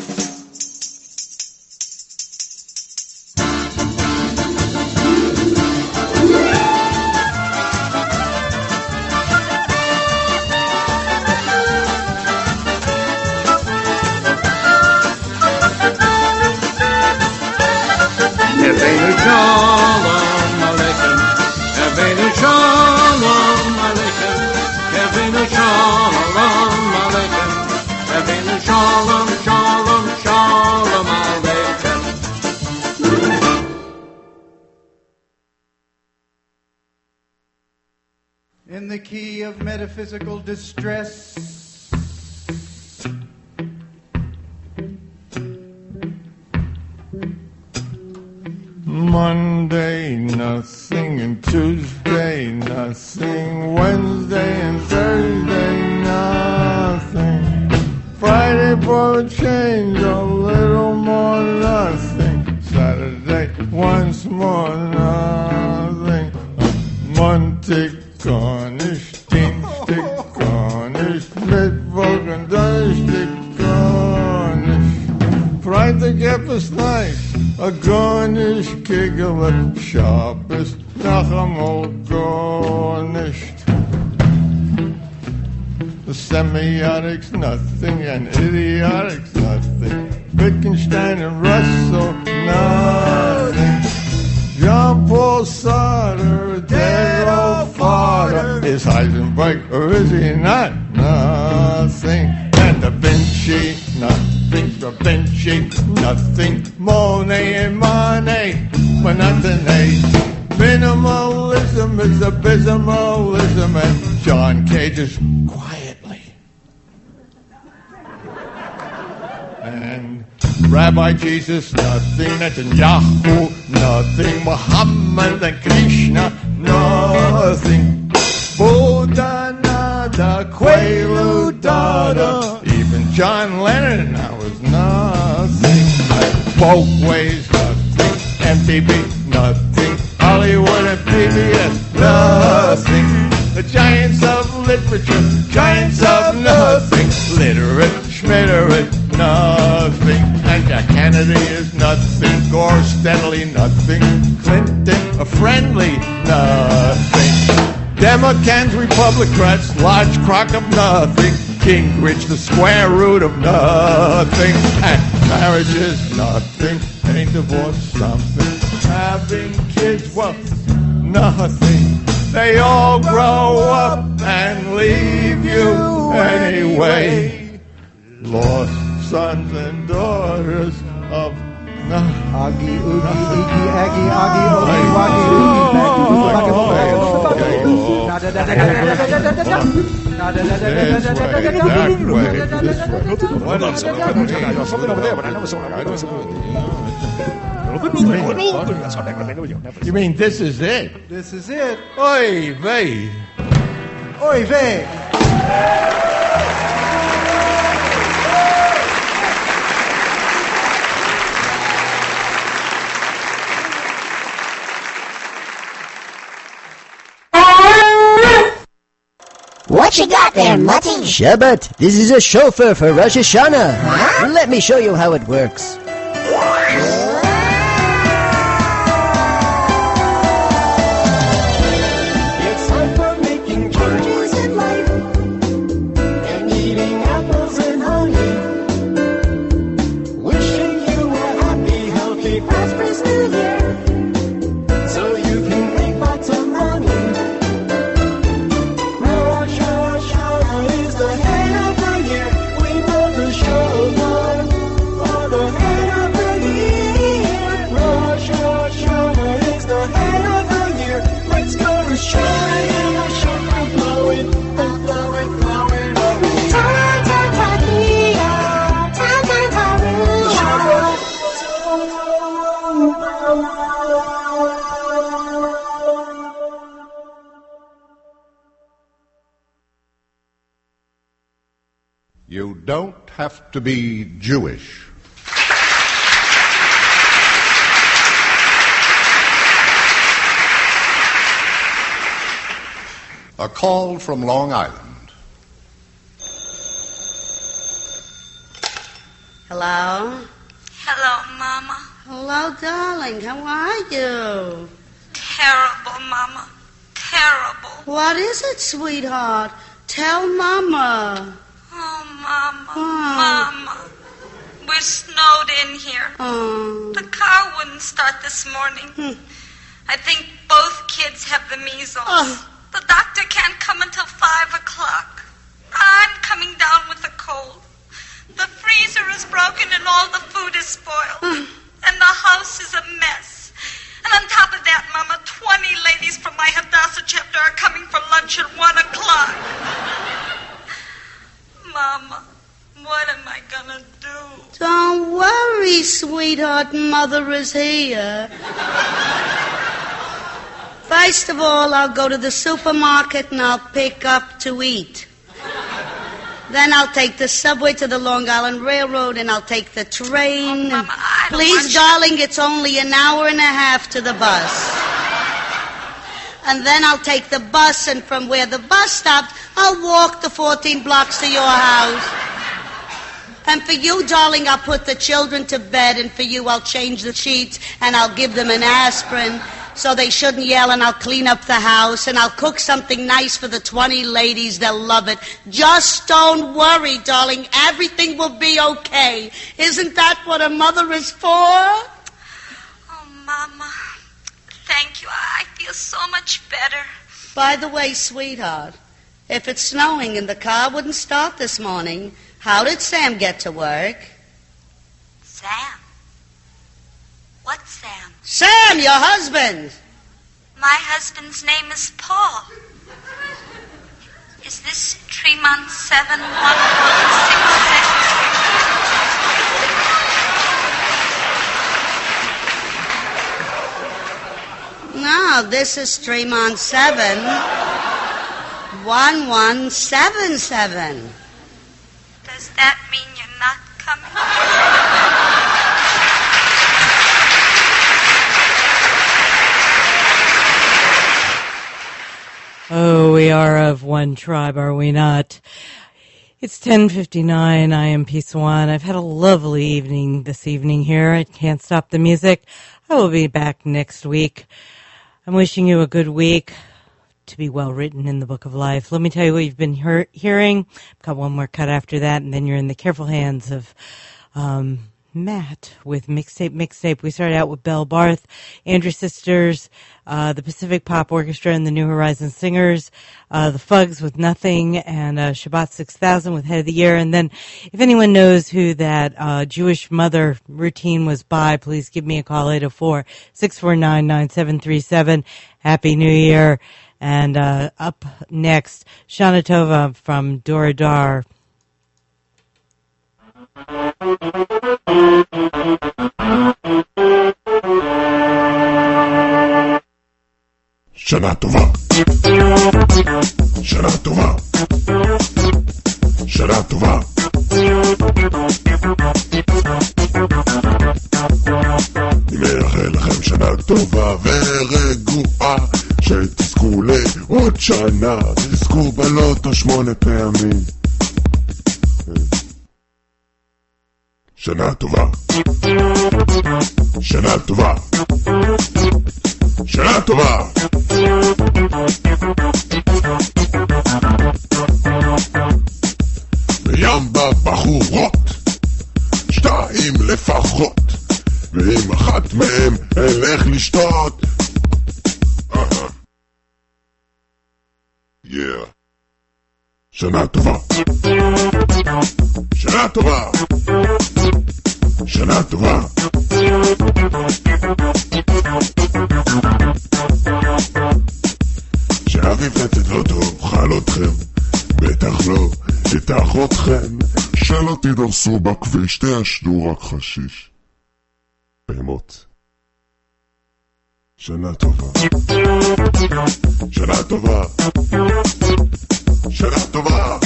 Havenu shalom aleichem. Havenu shalom aleichem. Havenu shalom aleichem. Havenu shalom, shalom, shalom aleichem. the key of metaphysical distress. Monday, nothing, and Tuesday, nothing, Wednesday and Thursday, nothing, Friday for a change, a little more nothing, Saturday, once more nothing, Monday, garnish, Dienstag, garnish, Mittwoch and Donnerstag, garnish, Freitag, etwas nice, a garnish, Kegel, Shabbos, nach einmal garnished. The semiotics, nothing, and idiotics, nothing. Wittgenstein and Russell, nothing. Jean-Paul Sartre, dead old father. Is Heisenberg or is he not? Nothing. And Da Vinci, nothing. Da Vinci, nothing. Monet and Monet, monotony. Minimalism is abysmalism, and John Cage is quietly. And Rabbi Jesus, nothing. Netanyahu, nothing. Muhammad and Krishna, nothing. Buddha, nada. Quaalude, dada. Even John Lennon, now is nothing. Folkways, nothing. M T V, nothing. Hollywood and P B S, nothing. The giants of literature, giants of nothing. Literate, schmitterate, nothing. And Jack Kennedy is nothing. Gore steadily, nothing. Clinton, a friendly, nothing. Democrats, Republicans, large crock of nothing. Gingrich, the square root of nothing. And marriage is nothing. Ain't divorce something. Having kids, well, nothing. They all grow up and leave you anyway. Lost sons and daughters of nothing. Augie, oogie, eegie, aggie, augie, oogie, waggie, oogie, baggie, oogie, baggie, You mean this is it? This is it. Oy vey. Oy vey. What you got there, Mutty? Shabbat, this is a chauffeur for Rosh Hashanah. Huh? Let me show you how it works. It's time for making changes in life and eating apples and honey. Wishing you a happy, healthy, prosperous new year so you can make lots of money. Rosh Hashanah is the head of the year. We know the show on for the head of the year. Rosh Hashanah is the head of the year. Let's go to shine and shine and blowing and blowing, blowing, blowing. Ta ta ta dia, ta ta ta rua. You don't have to be Jewish. A call from Long Island. Hello? Hello, Mama. Hello, darling. How are you? Terrible, Mama. Terrible. What is it, sweetheart? Tell Mama. Oh, Mama. What? Mama. We're snowed in here. Oh. The car wouldn't start this morning. Hmm. I think both kids have the measles. Oh. The doctor can't come until five o'clock. I'm coming down with a cold. The freezer is broken and all the food is spoiled. Hmm. And the house is a mess. And on top of that, Mama, twenty ladies from my Hadassah chapter are coming for lunch at one o'clock. Mama, what am I gonna do? Don't worry, sweetheart. Mother is here. First of all, I'll go to the supermarket and I'll pick up to eat. Then I'll take the subway to the Long Island Railroad and I'll take the train. Oh, Mama, I don't Please, want you- darling, it's only an hour and a half to the bus. And then I'll take the bus, and from where the bus stops, I'll walk the fourteen blocks to your house. And for you, darling, I'll put the children to bed, and for you, I'll change the sheets, and I'll give them an aspirin so they shouldn't yell, and I'll clean up the house, and I'll cook something nice for the twenty ladies. They'll love it. Just don't worry, darling. Everything will be okay. Isn't that what a mother is for? Oh, Mama, thank you. I feel so much better. By the way, sweetheart, if it's snowing and the car wouldn't start this morning, how did Sam get to work? Sam? What Sam? Sam, your husband! My husband's name is Paul. Is this Tremont seven one one six six? No, this is Tremont seven one one seven seven. Does that mean you're not coming? Oh, we are of one tribe, are we not? It's ten fifty-nine. I am Peace One. I've had a lovely evening this evening here. I can't stop the music. I will be back next week. I'm wishing you a good week, to be well written in the book of life. Let me tell you what you've been hear- hearing. I've got one more cut after that, and then you're in the careful hands of um, Matt with Mixtape Mixtape. We started out with Belle Barth, Andrew Sisters, uh, the Pacific Pop Orchestra and the New Horizon Singers, uh, the Fugs with Nothing, and uh, Shabbat six thousand with Head of the Year. And then if anyone knows who that uh, Jewish mother routine was by, please give me a call, eight oh four, six four nine, nine seven three seven. Happy New Year. And uh, up next, Shana Tova from Dora Dar. Shana Tova. Shana Tova. Shana Tova. אני מאחל לכם שנה טובה ורגועה, שתזכו לעוד שנה, תזכו בלוטו שמונה פעמים. שנה טובה. שנה טובה. שנה טובה. בים בבחורות, שתיים לפחות, ועם אחת מהם אלך לשתות. Yeah. שנה טובה. שנה טובה. שנה טובה. שאביב נצד לא תאכל אתכם, בטח לא תתח אתכם, שלא תדרסו בכביש, תעשנו רק חשיש. בהמות. שנה טובה. שנה טובה. שנה טובה.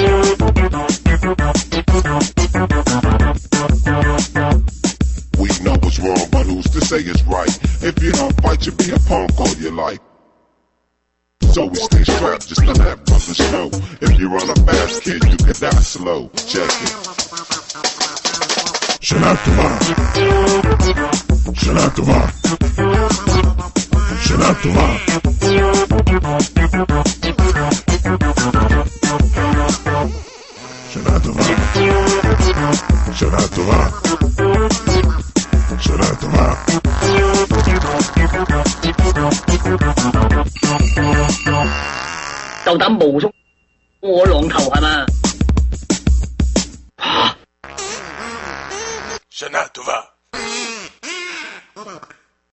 We know what's wrong, but who's to say it's right? If you don't fight, you be a punk all your life. So we stay strapped just to let brothers know. If you run a fast kid, you can die slow. Check it. שנה טובה. שנה טובה. שנה טובה. שנה טובה. שנה טובה. שנה טובה. 夠膽冒充我浪頭係嘛？ שנה טובה.